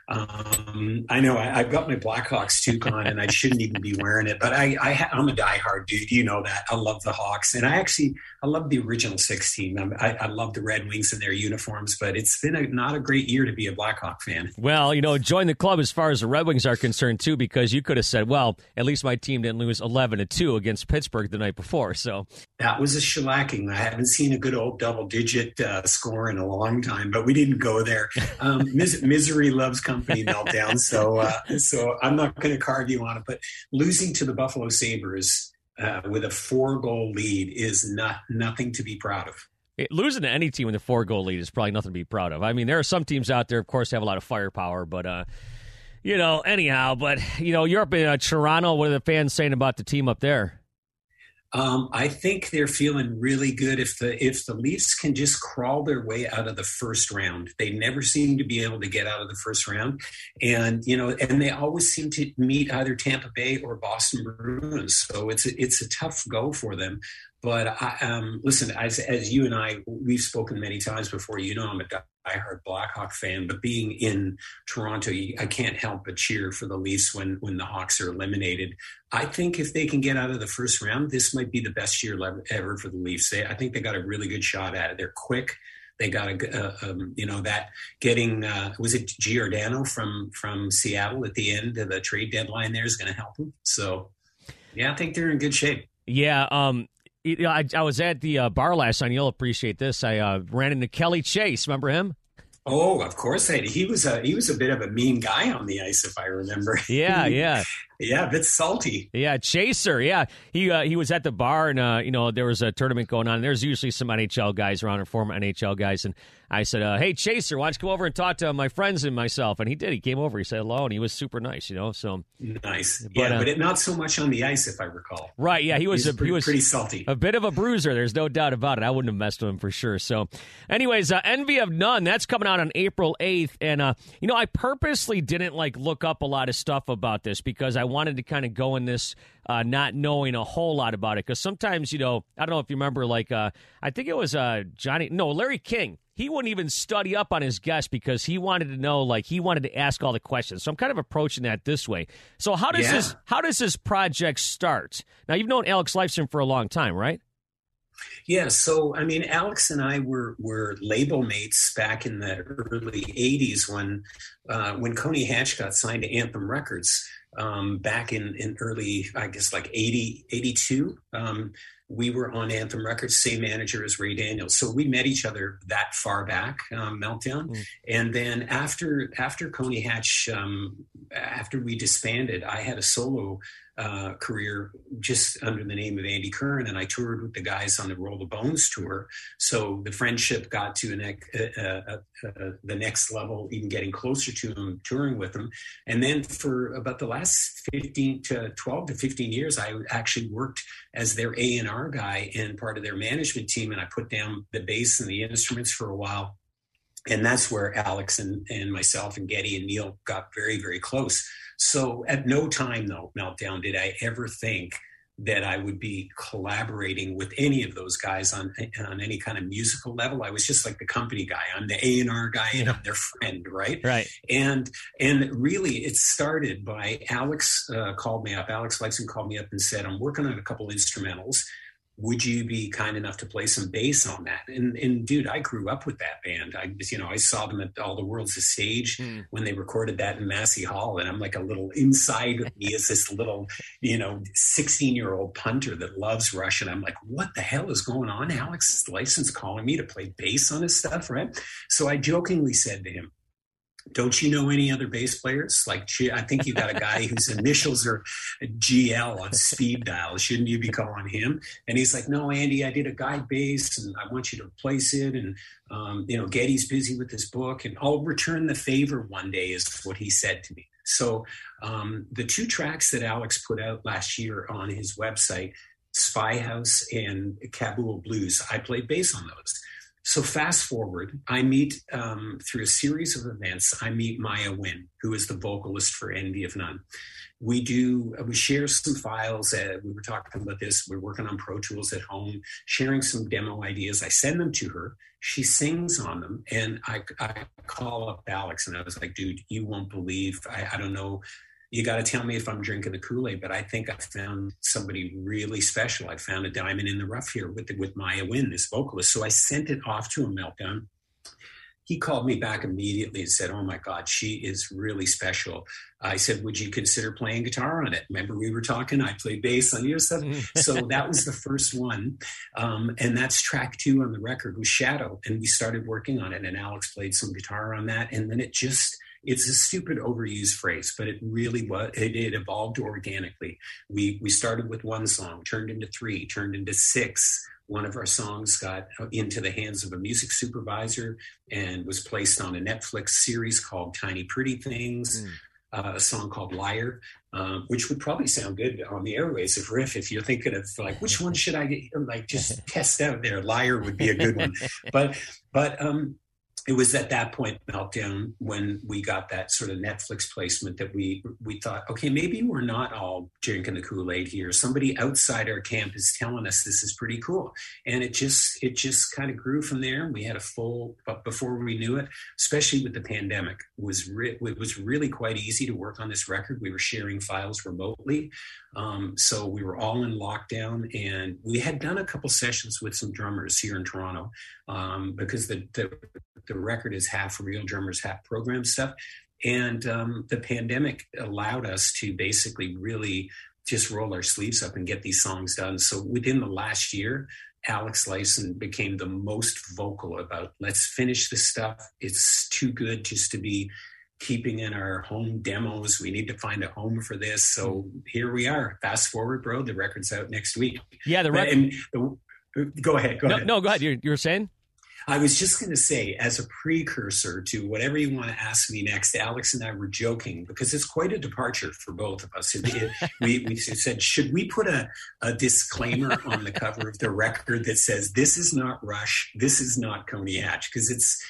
Speaker 5: I know I've got my Blackhawks toque on and I shouldn't even be wearing it, but I'm a diehard dude. You know that. I love the Hawks, and I love the original 6 team. I love the Red Wings and their uniforms, but it's been not a great year to be a Blackhawk fan.
Speaker 3: Well, join the club as far as the Red Wings are concerned too, because you could have said, well, at least my team didn't lose 11-2 against Pittsburgh the night before. So
Speaker 5: that was a shellacking. I haven't seen a good old double-digit score in a long time, but we didn't go there. Misery loves company. Meltdown. So I'm not going to carve you on it, but losing to the Buffalo Sabres with a 4-goal lead is nothing to be proud of.
Speaker 3: Losing to any team with a 4-goal lead is probably nothing to be proud of. I mean, there are some teams out there, of course, have a lot of firepower, but anyhow. But you're up in Toronto. What are the fans saying about the team up there?
Speaker 5: I think they're feeling really good if the Leafs can just crawl their way out of the first round. They never seem to be able to get out of the first round, and they always seem to meet either Tampa Bay or Boston Bruins. So it's a tough go for them. But listen, as you and I, we've spoken many times before. I'm a diehard Blackhawk fan, but being in Toronto, I can't help but cheer for the Leafs when the Hawks are eliminated. I think if they can get out of the first round, this might be the best year ever for the Leafs. I think they got a really good shot at it. They're quick. They got was it Giordano from Seattle at the end of the trade deadline there is going to help them. So, yeah, I think they're in good shape.
Speaker 3: Yeah, I was at the bar last night. You'll appreciate this. I ran into Kelly Chase. Remember him?
Speaker 5: Oh, of course I did. He was a bit of a mean guy on the ice, if I remember.
Speaker 3: Yeah.
Speaker 5: Yeah, a bit salty.
Speaker 3: Yeah, Chaser. Yeah, he was at the bar, and there was a tournament going on. There's usually some NHL guys around, or former NHL guys, and I said, "Hey, Chaser, why don't you come over and talk to my friends and myself?" And he did. He came over. He said hello, and he was super nice. So
Speaker 5: nice. But not so much on the ice, if I recall.
Speaker 3: Right. Yeah, he was
Speaker 5: pretty salty.
Speaker 3: A bit of a bruiser. There's no doubt about it. I wouldn't have messed with him for sure. So, anyways, Envy of None. That's coming out on April 8th, and I purposely didn't look up a lot of stuff about this because I wanted to kind of go in this not knowing a whole lot about it, because sometimes I don't know if you remember, I think it was Larry King. He wouldn't even study up on his guests because he wanted to know, he wanted to ask all the questions. So I'm kind of approaching that this way. So how does this project start? Now, you've known Alex Lifeson for a long time, right?
Speaker 5: Yeah, so Alex and I were label mates back in the early '80s when Coney Hatch got signed to Anthem Records back in early, I guess, 80, 82. we were on Anthem Records, same manager as Ray Daniels. So we met each other that far back, Meltdown. And then after Coney Hatch, after we disbanded, I had a solo career just under the name of Andy Curran, and I toured with the guys on the Roll the Bones tour. So the friendship got to the next level, even getting closer to him, touring with him. And then for about the last 12 to 15 years, I actually worked as their A&R guy and part of their management team, and I put down the bass and the instruments for a while. And that's where Alex and myself and Geddy and Neil got very, very close. So at no time, though, Meltdown, did I ever think that I would be collaborating with any of those guys on any kind of musical level. I was just like the company guy. I'm the A&R guy, and I'm their friend, right?
Speaker 3: Right.
Speaker 5: And really, it started by Alex called me up. Alex Lexon called me up and said, I'm working on a couple instrumentals. Would you be kind enough to play some bass on that? And dude, I grew up with that band. I saw them at All the World's a Stage when they recorded that in Massey Hall. And I'm like a little inside of me is this little, 16-year-old punter that loves Rush. And I'm like, what the hell is going on? Alex Lyson's calling me to play bass on his stuff, right? So I jokingly said to him, don't you know any other bass players? Like, I think you got a guy whose initials are GL on speed dial. Shouldn't you be calling him? And he's like, no, Andy, I did a guide bass and I want you to replace it. And, Geddy's busy with his book and I'll return the favor one day is what he said to me. So the two tracks that Alex put out last year on his website, Spy House and Kabul Blues, I played bass on those. So fast forward, I meet through a series of events, I meet Maya Wynn, who is the vocalist for Envy of None. We share some files. We were talking about this. We're working on Pro Tools at home, sharing some demo ideas. I send them to her. She sings on them. And I call up Alex and I was like, dude, you won't believe, I don't know. You got to tell me if I'm drinking the Kool-Aid, but I think I found somebody really special. I found a diamond in the rough here with Maya Wynn, this vocalist. So I sent it off to him, Meltdown. He called me back immediately and said, oh my God, she is really special. I said, would you consider playing guitar on it? Remember we were talking, I played bass on your stuff. So that was the first one. And that's track 2 on the record was Shadow. And we started working on it and Alex played some guitar on that. And then it's a stupid overused phrase, but it really was, it evolved organically. We started with one song, turned into 3, turned into 6. One of our songs got into the hands of a music supervisor and was placed on a Netflix series called Tiny Pretty Things, a song called Liar, which would probably sound good on the airways of Riff if you're thinking of like, which one should I get, like just test out there. Liar would be a good one. But it was at that point, Meltdown, when we got that sort of Netflix placement that we thought, okay, maybe we're not all drinking the Kool-Aid here. Somebody outside our camp is telling us this is pretty cool. And it just kind of grew from there. We had but before we knew it, especially with the pandemic, it was really quite easy to work on this record. We were sharing files remotely. So we were all in lockdown and we had done a couple sessions with some drummers here in Toronto because the record is half real drummers, half program stuff. And the pandemic allowed us to basically really just roll our sleeves up and get these songs done. So within the last year, Alex Lyson became the most vocal about, let's finish this stuff. It's too good just to be keeping in our home demos. We need to find a home for this. So here we are. Fast forward, bro. The record's out next week.
Speaker 3: Yeah, the record.
Speaker 5: Go ahead.
Speaker 3: No, go ahead. You were saying?
Speaker 5: I was just going to say, as a precursor to whatever you want to ask me next, Alex and I were joking because it's quite a departure for both of us. We said, should we put a disclaimer on the cover of the record that says, this is not Rush, this is not Coney Hatch? Because it's,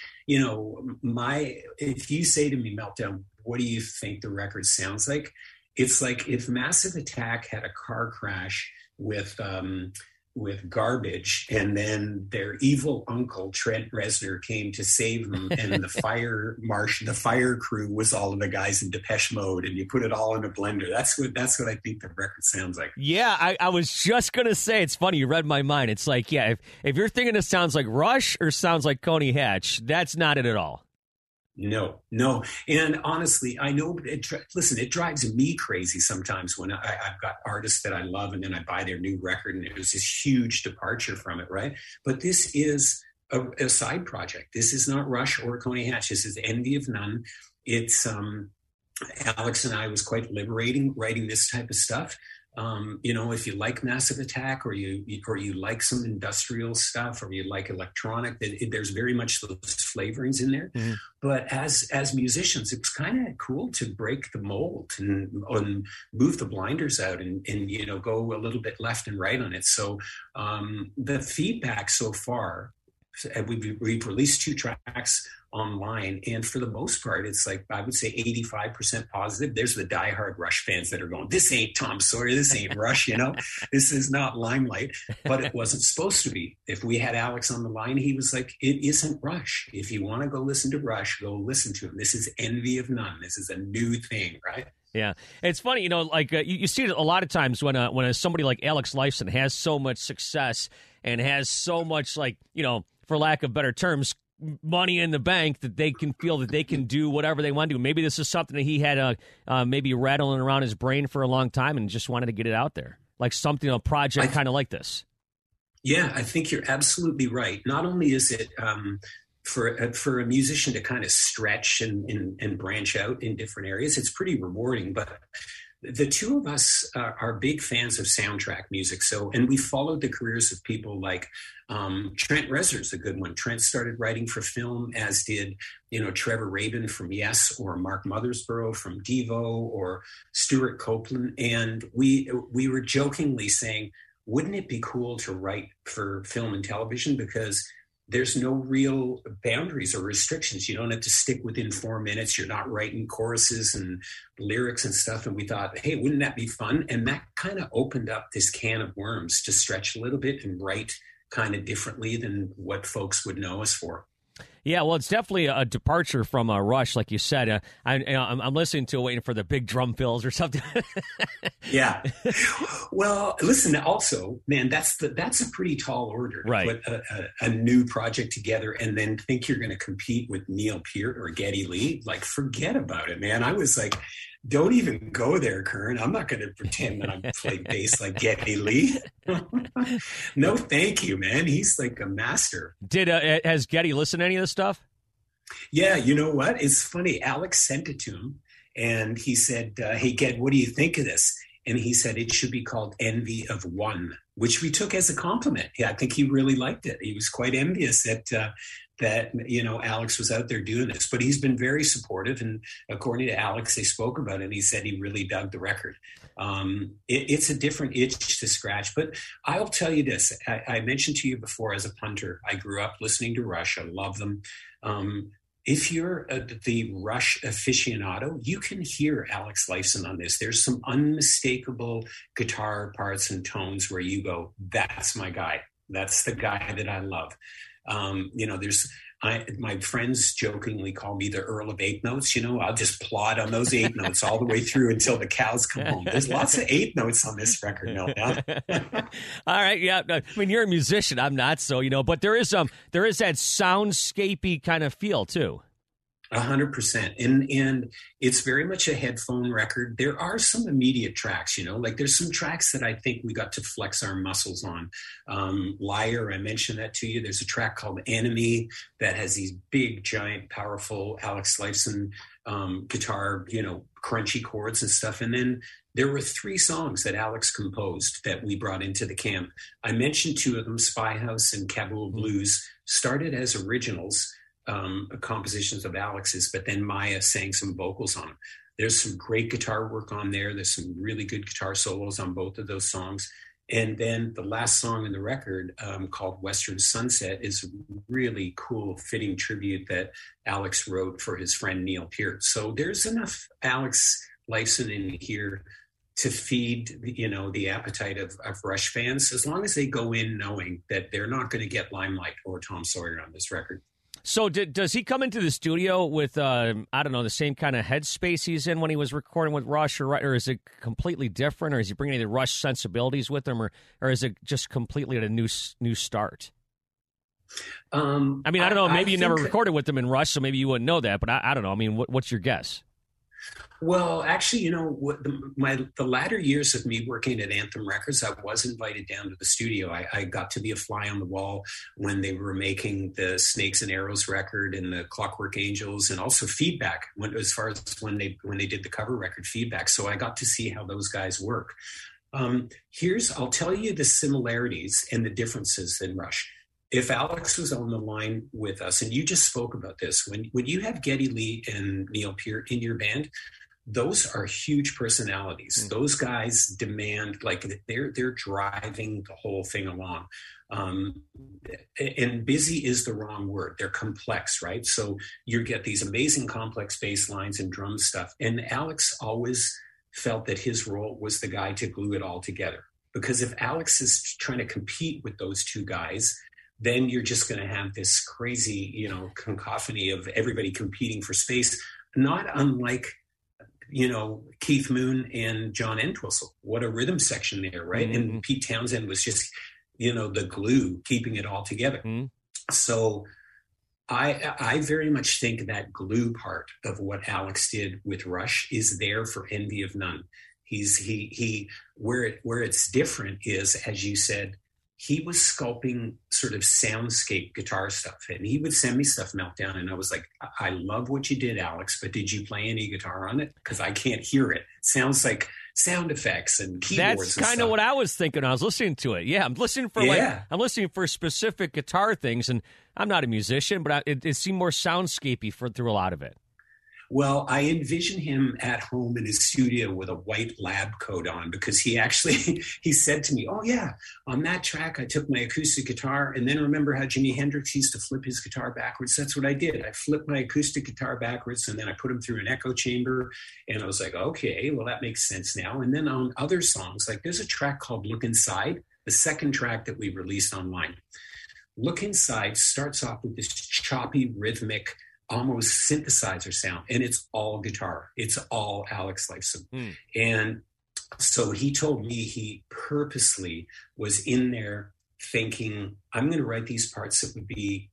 Speaker 5: if you say to me, Meltdown, what do you think the record sounds like? It's like if Massive Attack had a car crash with Garbage, and then their evil uncle Trent Reznor came to save them, and the fire crew was all of the guys in Depeche Mode, and you put it all in a blender. That's what I think the record sounds like.
Speaker 3: Yeah, I was just gonna say, it's funny, you read my mind. It's like, yeah, if you're thinking it sounds like Rush or sounds like Coney Hatch, that's not it at all.
Speaker 5: No. And honestly, I know, listen, it drives me crazy sometimes when I've got artists that I love and then I buy their new record and there's this huge departure from it, right? But this is a side project. This is not Rush or Coney Hatch. This is Envy of None. It's Alex and I was quite liberating writing this type of stuff. If you like Massive Attack or you like some industrial stuff or you like electronic, there's very much those flavorings in there. Mm-hmm. But as musicians, it's kind of cool to break the mold and move the blinders out and go a little bit left and right on it. So the feedback so far, we've released 2 tracks online, and for the most part, it's like I would say 85% positive. There's the diehard Rush fans that are going, "This ain't Tom Sawyer, this ain't Rush, this is not Limelight," but it wasn't supposed to be. If we had Alex on the line, he was like, "It isn't Rush. If you want to go listen to Rush, go listen to him. This is Envy of None. This is a new thing, right?"
Speaker 3: Yeah, it's funny, you see it a lot of times when somebody like Alex Lifeson has so much success and has so much, for lack of better terms, money in the bank, that they can feel that they can do whatever they want to do. Maybe this is something that he had maybe rattling around his brain for a long time and just wanted to get it out there, like something, a project kind of like this.
Speaker 5: Yeah, I think you're absolutely right. Not only is it for a musician to kind of stretch and branch out in different areas, it's pretty rewarding, but the two of us are big fans of soundtrack music. And we followed the careers of people like Trent Reznor's a good one. Trent started writing for film, as did, Trevor Rabin from Yes, or Mark Mothersbaugh from Devo, or Stuart Copeland. And we were jokingly saying, wouldn't it be cool to write for film and television? Because there's no real boundaries or restrictions. You don't have to stick within 4 minutes. You're not writing choruses and lyrics and stuff. And we thought, hey, wouldn't that be fun? And that kind of opened up this can of worms to stretch a little bit and write kind of differently than what folks would know us for.
Speaker 3: Yeah, well, it's definitely a departure from Rush, like you said. I'm listening to it, waiting for the big drum fills or something.
Speaker 5: Yeah. Well, listen. Also, man, that's a pretty tall order to
Speaker 3: right.
Speaker 5: put a new project together and then think you're going to compete with Neil Peart or Geddy Lee. Like, forget about it, man. I was like, don't even go there, Kern. I'm not going to pretend that I play bass like Geddy Lee. No, thank you, man. He's like a master.
Speaker 3: Has Geddy listened to any of this stuff?
Speaker 5: Yeah, you know what? It's funny. Alex sent it to him, and he said, hey, Ged, what do you think of this? And he said it should be called Envy of One, which we took as a compliment. Yeah, I think he really liked it. He was quite envious that Alex was out there doing this. But he's been very supportive, and according to Alex, they spoke about it, and he said he really dug the record. It's a different itch to scratch. But I'll tell you this. I mentioned to you before, as a punter, I grew up listening to Rush. I love them. If you're the Rush aficionado, you can hear Alex Lifeson on this. There's some unmistakable guitar parts and tones where you go, that's my guy. That's the guy that I love. My friends jokingly call me the Earl of Eighth Notes. I'll just plod on those 8 notes all the way through until the cows come home. There's lots of 8 notes on this record, no doubt.
Speaker 3: All right, yeah. I mean, you're a musician. I'm not, so but there is that soundscapey kind of feel too.
Speaker 5: 100%. And it's very much a headphone record. There are some immediate tracks, like there's some tracks that I think we got to flex our muscles on. Liar, I mentioned that to you. There's a track called Enemy that has these big, giant, powerful Alex Lifeson guitar, crunchy chords and stuff. And then there were 3 songs that Alex composed that we brought into the camp. I mentioned 2 of them, Spy House and Kabul Blues, started as originals. Compositions of Alex's, but then Maya sang some vocals on them. There's some great guitar work on there. There's some really good guitar solos on both of those songs. And then the last song in the record, called Western Sunset, is a really cool, fitting tribute that Alex wrote for his friend Neil Peart. So there's enough Alex Lifeson in here to feed, the appetite of Rush fans, as long as they go in knowing that they're not going to get Limelight or Tom Sawyer on this record.
Speaker 3: So does he come into the studio with, the same kind of headspace he's in when he was recording with Rush, or is it completely different, or is he bringing any Rush sensibilities with him, or is it just completely a new start? I mean, I don't know. Maybe you never recorded with them in Rush, so maybe you wouldn't know that. But I don't know. I mean, what's your guess?
Speaker 5: Well, actually, the latter years of me working at Anthem Records, I was invited down to the studio. I got to be a fly on the wall when they were making the Snakes and Arrows record and the Clockwork Angels, and also Feedback, as far as when they did the cover record Feedback. So I got to see how those guys work. I'll tell you the similarities and the differences in Rush. If Alex was on the line with us, and you just spoke about this, when you have Geddy Lee and Neil Peart in your band, those are huge personalities. Those guys demand, like, they're driving the whole thing along. And busy is the wrong word. They're complex, right? So you get these amazing complex bass lines and drum stuff. And Alex always felt that his role was the guy to glue it all together. Because if Alex is trying to compete with those two guys, then you're just going to have this crazy, cacophony of everybody competing for space, not unlike, Keith Moon and John Entwistle. What a rhythm section there, right? Mm-hmm. And Pete Townsend was just, the glue keeping it all together. Mm-hmm. So I very much think that glue part of what Alex did with Rush is there for Envy of None. Where it's different is, as you said, he was sculpting sort of soundscape guitar stuff, and he would send me stuff, Meltdown, and I was like, I love what you did, Alex, but did you play any guitar on it? Because I can't hear it. It sounds like sound effects and keyboards.
Speaker 3: That's kind of what I was thinking. I was listening to it. Yeah, I'm listening for specific guitar things, and I'm not a musician, but it seemed more soundscapey through a lot of it.
Speaker 5: Well, I envision him at home in his studio with a white lab coat on, because he said to me, oh yeah, on that track, I took my acoustic guitar, and then remember how Jimi Hendrix used to flip his guitar backwards? That's what I did. I flipped my acoustic guitar backwards, and then I put him through an echo chamber, and I was like, okay, well, that makes sense now. And then on other songs, like there's a track called Look Inside, the second track that we released online. Look Inside starts off with this choppy, rhythmic, almost synthesizer sound, and it's all guitar. It's all Alex Lifeson. And so he told me he purposely was in there thinking, I'm going to write these parts that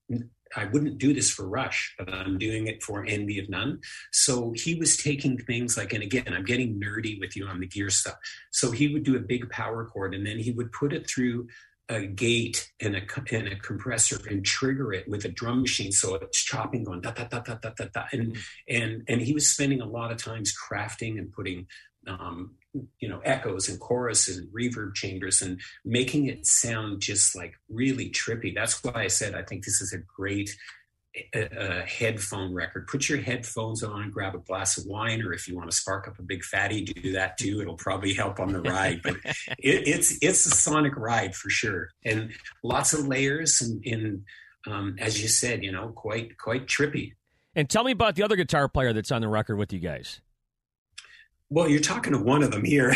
Speaker 5: I wouldn't do this for Rush, but I'm doing it for Envy of None. So he was taking things like, and again, I'm getting nerdy with you on the gear stuff. So he would do a big power chord, and then he would put it through a gate and a compressor and trigger it with a drum machine, so it's chopping, going da da da da da da da, and he was spending a lot of times crafting and putting echoes and choruses and reverb chambers and making it sound just like really trippy. That's why I said I think this is a great headphone record. Put your headphones on and grab a glass of wine, or if you want to spark up a big fatty, do that too. It'll probably help on the ride, but it's a sonic ride for sure, and lots of layers and as you said, quite trippy.
Speaker 3: And tell me about the other guitar player that's on the record with you guys.
Speaker 5: Well, you're talking to one of them here.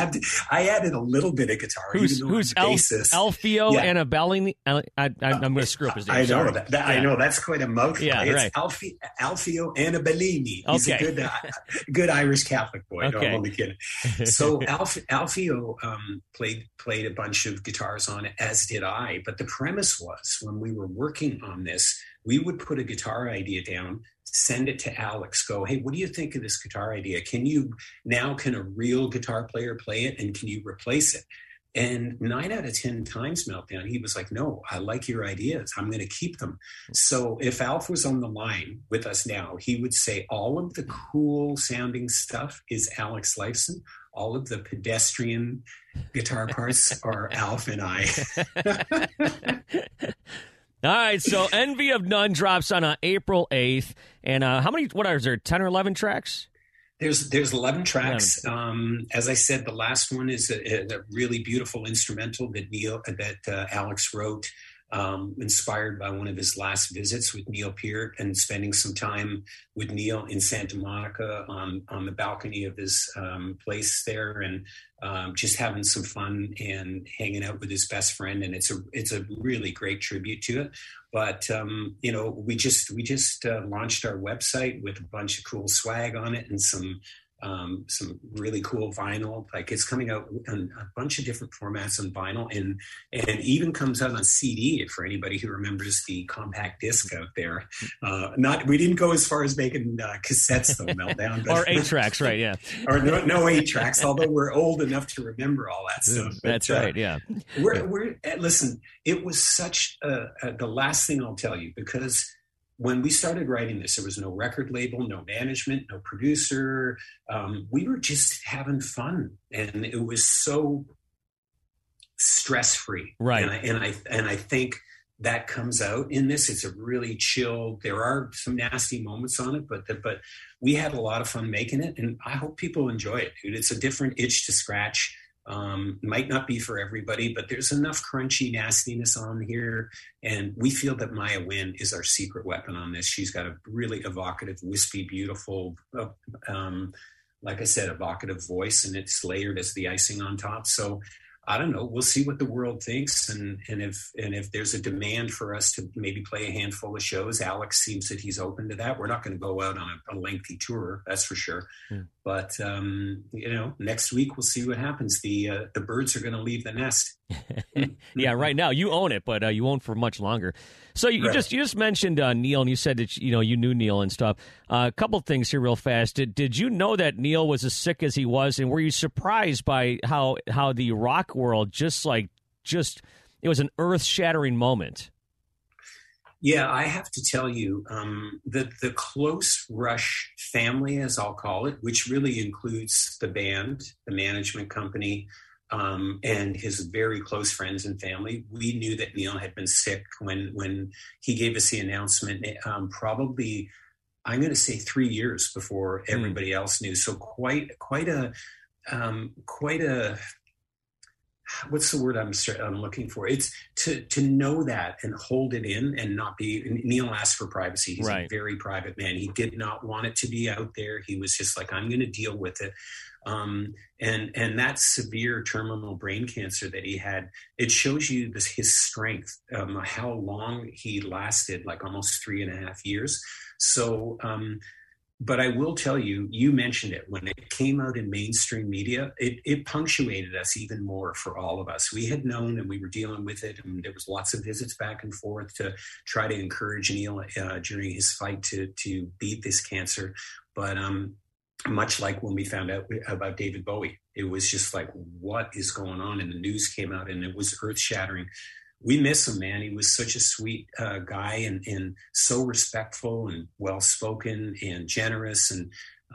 Speaker 5: I added a little bit of guitar.
Speaker 3: Who's Alfio Annabellini? I'm going to screw up his name.
Speaker 5: I know that. I know that's quite a mouthful.
Speaker 3: Yeah, right.
Speaker 5: It's Alfio Annabellini. He's a good Irish Catholic boy. Okay. No, I'm only kidding. So Alfio played a bunch of guitars on it, as did I. But the premise was, when we were working on this, we would put a guitar idea down, send it to Alex, go, hey, what do you think of this guitar idea? Can a real guitar player play it, and can you replace it? And 9 out of 10 times, Meltdown, he was like, no, I like your ideas. I'm going to keep them. So if Alf was on the line with us now, he would say all of the cool sounding stuff is Alex Lifeson. All of the pedestrian guitar parts are Alf and I.
Speaker 3: All right, so Envy of None drops on April 8th. And how many, is there, 10 or 11 tracks?
Speaker 5: There's 11 tracks. As I said, the last one is a really beautiful instrumental that Alex wrote, inspired by one of his last visits with Neil Peart, and spending some time with Neil in Santa Monica on the balcony of his place there, and just having some fun and hanging out with his best friend. And it's a really great tribute to it. But we just launched our website with a bunch of cool swag on it and some some really cool vinyl. Like it's coming out in a bunch of different formats on vinyl, and even comes out on CD for anybody who remembers the compact disc out there. We didn't go as far as making cassettes though, Meltdown,
Speaker 3: or 8-tracks, right? Yeah,
Speaker 5: or no 8-tracks. Although we're old enough to remember all that stuff.
Speaker 3: That's right. Yeah,
Speaker 5: we're listen. It was such the last thing I'll tell you, because when we started writing this, there was no record label, no management, no producer. We were just having fun, and it was so stress-free.
Speaker 3: Right.
Speaker 5: And I think that comes out in this. It's a really chill. There are some nasty moments on it, but we had a lot of fun making it, and I hope people enjoy it, dude. It's a different itch to scratch. Might not be for everybody, but there's enough crunchy nastiness on here, and we feel that Maya Wynn is our secret weapon on this. She's got a really evocative, wispy, beautiful, like I said, evocative voice, and it's layered as the icing on top. So I don't know. We'll see what the world thinks, and if there's a demand for us to maybe play a handful of shows. Alex seems that he's open to that. We're not going to go out on a lengthy tour, that's for sure. But next week we'll see what happens. The birds are going to leave the nest.
Speaker 3: Yeah, right now you own it, but you won't for much longer. So you just mentioned Neil, and you said that you knew Neil and stuff. A couple things here, real fast. Did you know that Neil was as sick as he was, and were you surprised by how the rock world just it was an earth-shattering moment?
Speaker 5: Yeah, I have to tell you, the close Rush family, as I'll call it, which really includes the band, the management company, and his very close friends and family. We knew that Neil had been sick when he gave us the announcement, probably, I'm going to say 3 years before everybody else knew. So quite a what's the word I'm looking for? It's to know that and hold it in and not be. Neil asked for privacy. He's a very private man. He did not want it to be out there. He was just like, I'm going to deal with it. And that severe terminal brain cancer that he had, it shows you his strength, how long he lasted, like almost 3.5 years. So, but I will tell you, you mentioned it, when it came out in mainstream media, it punctuated us even more for all of us. We had known, and we were dealing with it, and there was lots of visits back and forth to try to encourage Neil during his fight to beat this cancer. But much like when we found out about David Bowie, it was just like, what is going on? And the news came out, and it was earth-shattering. We miss him, man. He was such a sweet guy, and so respectful and well-spoken and generous. And,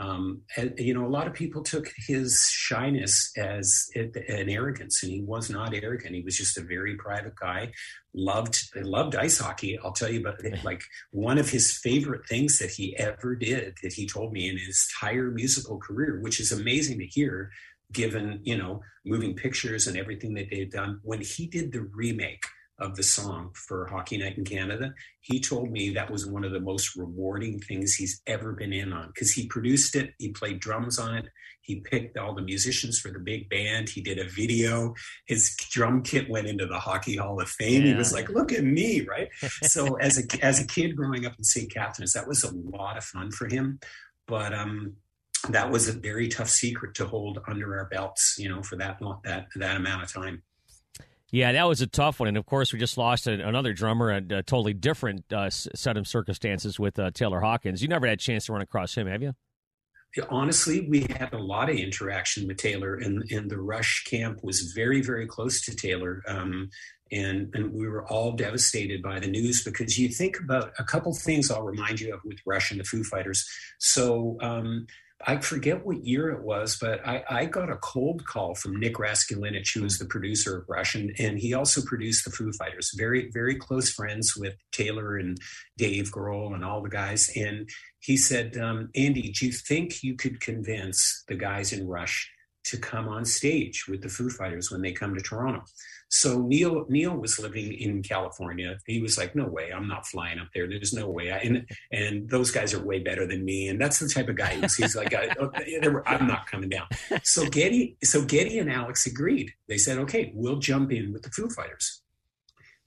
Speaker 5: a lot of people took his shyness as an arrogance, and he was not arrogant. He was just a very private guy, loved ice hockey. I'll tell you about it. Like, one of his favorite things that he ever did, that he told me in his entire musical career, which is amazing to hear, given, Moving Pictures and everything that they've done. When he did the remake of the song for Hockey Night in Canada, he told me that was one of the most rewarding things he's ever been in on, because he produced it, he played drums on it, he picked all the musicians for the big band, he did a video, his drum kit went into the Hockey Hall of Fame. Yeah. He was like, look at me, right? So as a kid growing up in St. Catharines, that was a lot of fun for him. But that was a very tough secret to hold under our belts, for that amount of time.
Speaker 3: Yeah, that was a tough one. And, of course, we just lost another drummer and a totally different set of circumstances with Taylor Hawkins. You never had a chance to run across him, have you?
Speaker 5: Honestly, we had a lot of interaction with Taylor, and the Rush camp was very, very close to Taylor. And we were all devastated by the news, because you think about a couple things I'll remind you of with Rush and the Foo Fighters. So I forget what year it was, but I got a cold call from Nick Raskulinecz, who was the producer of Rush, and he also produced the Foo Fighters. Very, very close friends with Taylor and Dave Grohl and all the guys. And he said, Andy, do you think you could convince the guys in Rush to come on stage with the Foo Fighters when they come to Toronto? So Neil was living in California. He was like, no way, I'm not flying up there. There's no way. And those guys are way better than me. And that's the type of guy he was. He's like, I'm not coming down. So Geddy and Alex agreed. They said, okay, we'll jump in with the Foo Fighters.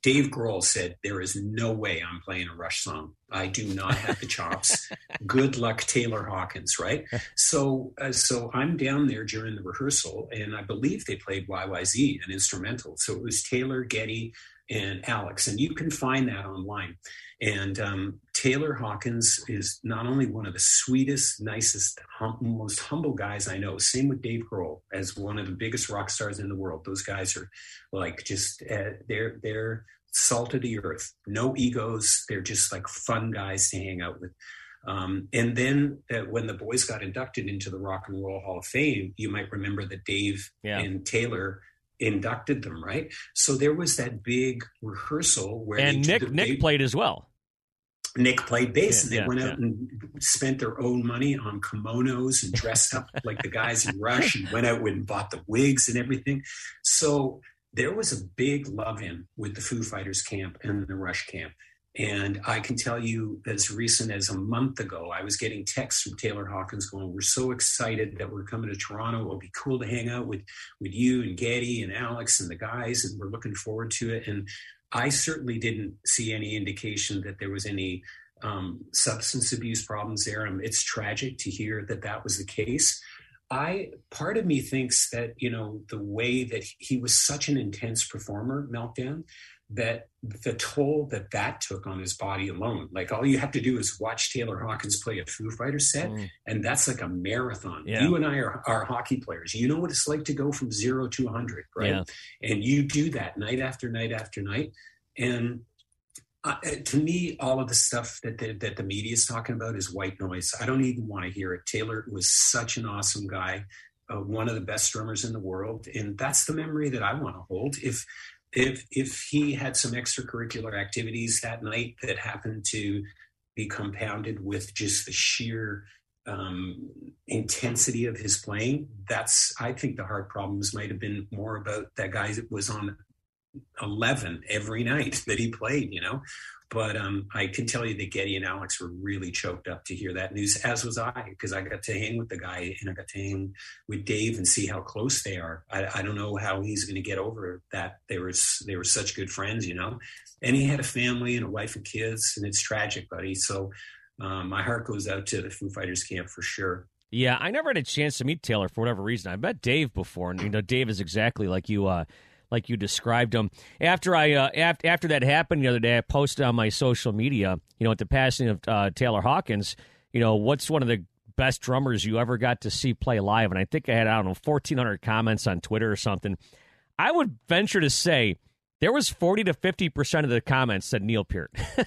Speaker 5: Dave Grohl said, "There is no way I'm playing a Rush song. I do not have the chops. Good luck, Taylor Hawkins," right? So I'm down there during the rehearsal, and I believe they played YYZ, an instrumental. So it was Taylor, Geddy, and Alex, and you can find that online. And Taylor Hawkins is not only one of the sweetest, nicest, most humble guys I know. Same with Dave Grohl, as one of the biggest rock stars in the world. Those guys are like just they're salt of the earth, no egos. They're just like fun guys to hang out with. And then when the boys got inducted into the Rock and Roll Hall of Fame, you might remember that Dave and Taylor inducted them, right? So there was that big rehearsal where
Speaker 3: Nick played as well.
Speaker 5: Nick played bass, and they went out and spent their own money on kimonos and dressed up like the guys in Rush, and went out and bought the wigs and everything. So there was a big love-in with the Foo Fighters camp and the Rush camp. And I can tell you, as recent as a month ago, I was getting texts from Taylor Hawkins going, "We're so excited that we're coming to Toronto. It'll be cool to hang out with you and Geddy and Alex and the guys, and we're looking forward to it." And I certainly didn't see any indication that there was any substance abuse problems there. It's tragic to hear that was the case. Part of me thinks that, the way that he was such an intense performer, Meltdown, that the toll that took on his body alone, like all you have to do is watch Taylor Hawkins play a Foo Fighters set, and that's like a marathon. Yeah. You and I are hockey players. You know what it's like to go from 0 to 100, right? Yeah. And you do that night after night after night. And to me, all of the stuff that the media is talking about is white noise. I don't even want to hear it. Taylor was such an awesome guy, one of the best drummers in the world, and that's the memory that I want to hold. If he had some extracurricular activities that night that happened to be compounded with just the sheer intensity of his playing, I think the heart problems might have been more about that guy that was on 11 every night that he played, But I can tell you that Geddy and Alex were really choked up to hear that news, as was I, because I got to hang with the guy and I got to hang with Dave and see how close they are. I don't know how he's going to get over that. They were such good friends, and he had a family and a wife and kids, and it's tragic, buddy. So my heart goes out to the Foo Fighters camp for sure.
Speaker 3: Yeah, I never had a chance to meet Taylor for whatever reason. I met Dave before, and Dave is exactly like you described him. After after that happened the other day, I posted on my social media, at the passing of Taylor Hawkins, what's one of the best drummers you ever got to see play live? And I think I had, 1,400 comments on Twitter or something. I would venture to say there was 40 to 50% of the comments said Neil Peart.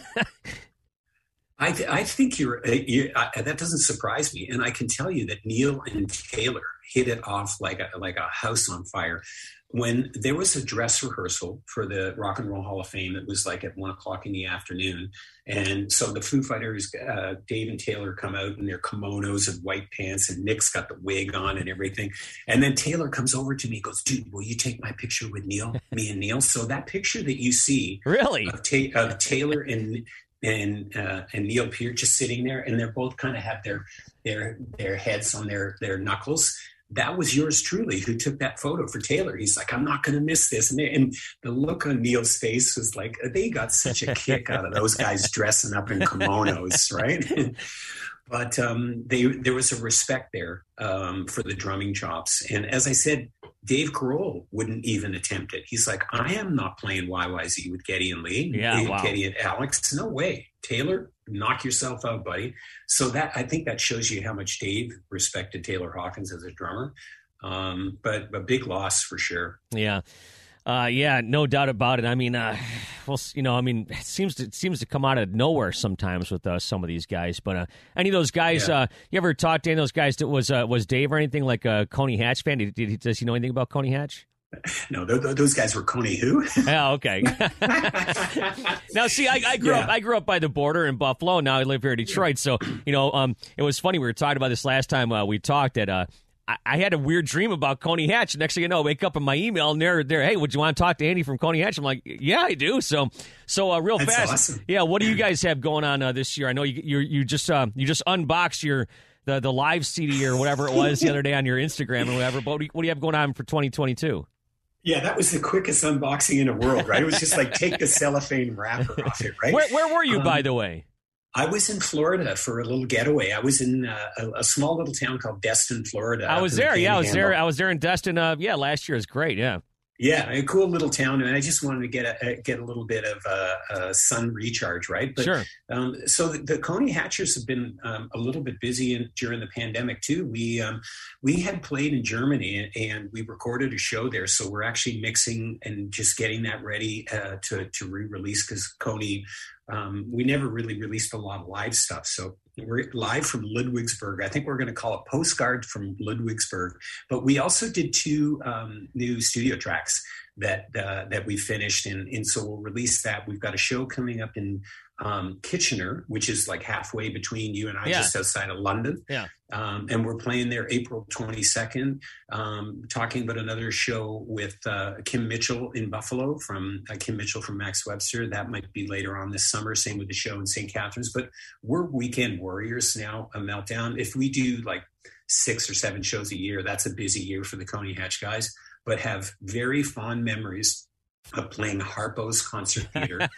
Speaker 5: I think that doesn't surprise me. And I can tell you that Neil and Taylor hit it off like a house on fire. When there was a dress rehearsal for the Rock and Roll Hall of Fame, it was like at 1:00 in the afternoon. And so the Foo Fighters, Dave and Taylor come out in their kimonos and white pants, and Nick's got the wig on and everything. And then Taylor comes over to me and goes, "Dude, will you take my picture with Neil, me and Neil?" So that picture that you see
Speaker 3: really
Speaker 5: of Taylor and Neil Peart just sitting there, and they're both kind of have their heads on their knuckles. That was yours truly who took that photo for Taylor. He's like, "I'm not going to miss this." And the look on Neil's face was like, they got such a kick out of those guys dressing up in kimonos, right? But there was a respect there for the drumming chops. And as I said, Dave Grohl wouldn't even attempt it. He's like, "I am not playing YYZ with Geddy and Lee, Geddy and Alex. No way. Taylor, knock yourself out, buddy." So I think that shows you how much Dave respected Taylor Hawkins as a drummer. But a big loss for sure.
Speaker 3: Yeah. No doubt about it. I mean, it seems to come out of nowhere sometimes with some of these guys. But any of those guys, you ever talk to any of those guys that was Dave or anything like a Coney Hatch fan? Does he know anything about Coney Hatch?
Speaker 5: No, those guys were Coney who?
Speaker 3: Oh, okay. Now, see, I grew up by the border in Buffalo. Now I live here in Detroit. So, it was funny. We were talking about this last time we talked that I had a weird dream about Coney Hatch. Next thing you know, I wake up in my email and they're, "Hey, would you want to talk to Andy from Coney Hatch?" I'm like, "Yeah, I do." So real
Speaker 5: That's
Speaker 3: fast.
Speaker 5: Awesome.
Speaker 3: Yeah. What do you guys have going on this year? I know you just unboxed the live CD or whatever it was the other day on your Instagram or whatever. But what do you have going on for 2022?
Speaker 5: Yeah, that was the quickest unboxing in the world, right? It was just like take the cellophane wrapper off it, right?
Speaker 3: Where were you, by the way?
Speaker 5: I was in Florida for a little getaway. I was in a small little town called Destin, Florida.
Speaker 3: I was there. Yeah, I was there. I was there in Destin. Last year. It was great. Yeah.
Speaker 5: Yeah, a cool little town, and I just wanted to get a little bit of sun recharge, right? But,
Speaker 3: sure.
Speaker 5: So the Coney Hatchers have been a little bit busy during the pandemic too. We had played in Germany and we recorded a show there, so we're actually mixing and just getting that ready to re-release because Coney. We never really released a lot of live stuff, so we're live from Ludwigsburg. I think we're going to call it Postcard from Ludwigsburg. But we also did 2 new studio tracks that we finished, and so we'll release that. We've got a show coming up in Kitchener, which is like halfway between you and I, just outside of London.
Speaker 3: Yeah.
Speaker 5: And we're playing there April 22nd, talking about another show with Kim Mitchell in Buffalo from Kim Mitchell from Max Webster. That might be later on this summer. Same with the show in St. Catharines. But we're weekend warriors now, a Meltdown. If we do like 6 or 7 shows a year, that's a busy year for the Coney Hatch guys, but have very fond memories of playing Harpo's Concert Theater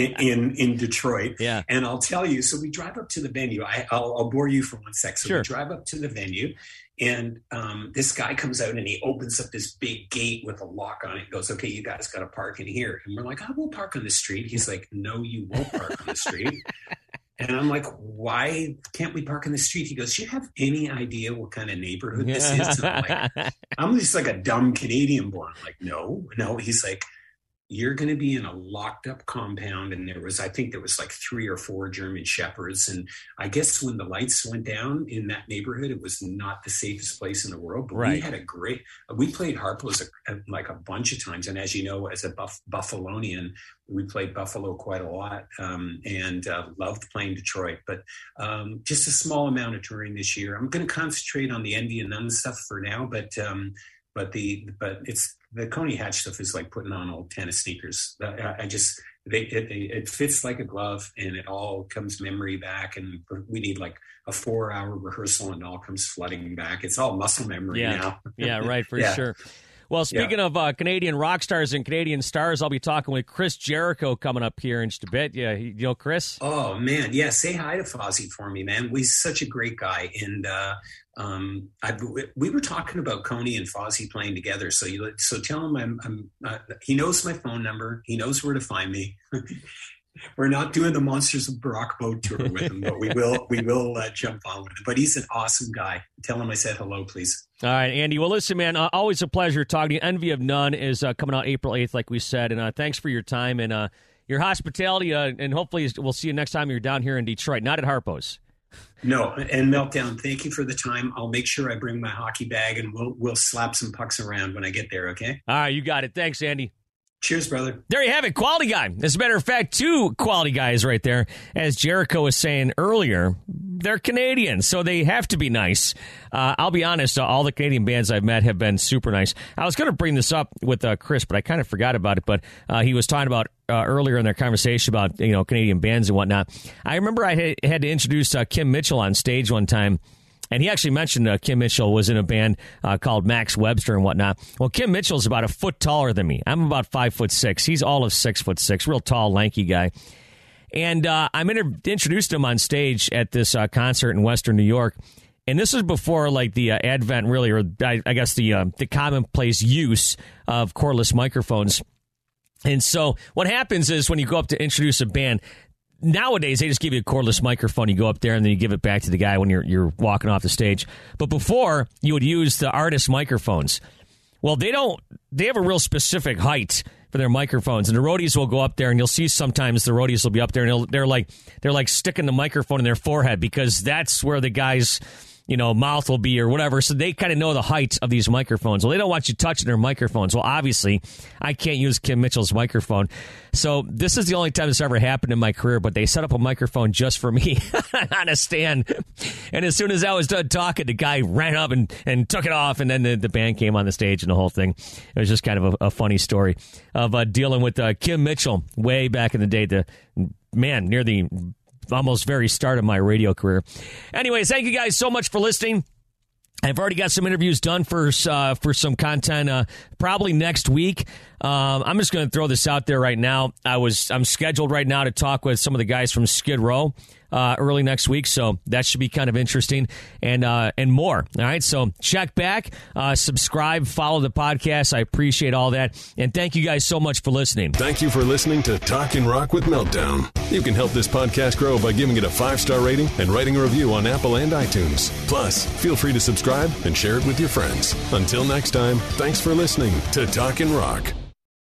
Speaker 5: in Detroit.
Speaker 3: Yeah.
Speaker 5: And I'll tell you, so we drive up to the venue. I'll bore you for 1 sec. So
Speaker 3: sure.
Speaker 5: We drive up to the venue, and this guy comes out and he opens up this big gate with a lock on it. He goes, okay, you guys got to park in here. And we're like, I will park on the street. He's like, no, you won't park on the street. And I'm like, why can't we park in the street? He goes, do you have any idea what kind of neighborhood this is? And I'm just like a dumb Canadian boy. I'm like, no. He's like, you're going to be in a locked up compound. And I think there was like 3 or 4 German shepherds. And I guess when the lights went down in that neighborhood, it was not the safest place in the world. But
Speaker 3: right.
Speaker 5: We had we played Harpo's like a bunch of times. And as you know, as a Buffalonian, we played Buffalo quite a lot and loved playing Detroit. But just a small amount of touring this year. I'm going to concentrate on the Envy and None stuff for now, but it's the Coney Hatch stuff is like putting on old tennis sneakers. It fits like a glove, and it all comes memory back. And we need like a 4-hour rehearsal, and it all comes flooding back. It's all muscle memory now.
Speaker 3: Yeah, right, for sure. Well, speaking of Canadian rock stars and Canadian stars, I'll be talking with Chris Jericho coming up here in just a bit. Yeah, you know Chris?
Speaker 5: Oh, man. Yeah, say hi to Fozzy for me, man. He's such a great guy. And we were talking about Coney and Fozzy playing together. So tell him he knows my phone number. He knows where to find me. We're not doing the Monsters of Baroque boat tour with him, but we will jump on with him. But he's an awesome guy. Tell him I said hello, please.
Speaker 3: All right, Andy. Well, listen, man, always a pleasure talking to you. Envy of None is coming out April 8th, like we said. And thanks for your time and your hospitality. And hopefully we'll see you next time you're down here in Detroit, not at Harpo's.
Speaker 5: No, and Meltdown, thank you for the time. I'll make sure I bring my hockey bag, and we'll slap some pucks around when I get there, okay?
Speaker 3: All right, you got it. Thanks, Andy.
Speaker 5: Cheers, brother.
Speaker 3: There you have it, quality guy. As a matter of fact, 2 quality guys right there. As Jericho was saying earlier, they're Canadian, so they have to be nice. I'll be honest, all the Canadian bands I've met have been super nice. I was going to bring this up with Chris, but I kind of forgot about it. But he was talking about earlier in their conversation about Canadian bands and whatnot. I remember I had to introduce Kim Mitchell on stage one time. And he actually mentioned Kim Mitchell was in a band called Max Webster and whatnot. Well, Kim Mitchell's about a foot taller than me. I'm about 5'6". He's all of 6'6", real tall, lanky guy. And I'm introduced him on stage at this concert in Western New York. And this was before like the advent, really, or I guess the commonplace use of cordless microphones. And so what happens is when you go up to introduce a band, nowadays, they just give you a cordless microphone. You go up there and then you give it back to the guy when you're walking off the stage. But before, you would use the artist microphones. Well, they have a real specific height for their microphones. And the roadies will go up there, and you'll see sometimes the roadies will be up there, and they're like sticking the microphone in their forehead because that's where the guy's mouth will be or whatever. So they kind of know the height of these microphones. Well, they don't want you touching their microphones. Well, obviously, I can't use Kim Mitchell's microphone. So this is the only time this ever happened in my career, but they set up a microphone just for me on a stand. And as soon as I was done talking, the guy ran up and took it off, and then the band came on the stage and the whole thing. It was just kind of a funny story of dealing with Kim Mitchell way back in the day, near the almost very start of my radio career. Anyways, thank you guys so much for listening. I've already got some interviews done for some content probably next week. I'm just going to throw this out there right now. I'm scheduled right now to talk with some of the guys from Skid Row early next week, so that should be kind of interesting and more. All right, so check back, subscribe, follow the podcast. I appreciate all that, and thank you guys so much for listening.
Speaker 2: Thank you for listening to Talkin' Rock with Meltdown. You can help this podcast grow by giving it a 5-star rating and writing a review on Apple and iTunes. Plus, feel free to subscribe and share it with your friends. Until next time, thanks for listening to Talkin' Rock.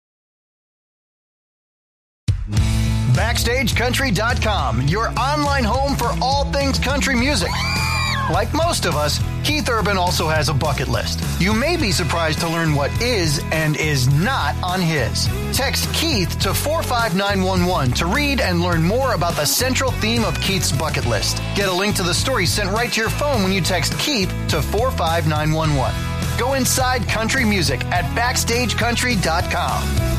Speaker 1: BackstageCountry.com, your online home for all things country music. Like most of us, Keith Urban also has a bucket list. You may be surprised to learn what is and is not on his. Text Keith to 45911 to read and learn more about the central theme of Keith's bucket list. Get a link to the story sent right to your phone when you text Keith to 45911. Go inside country music at BackstageCountry.com.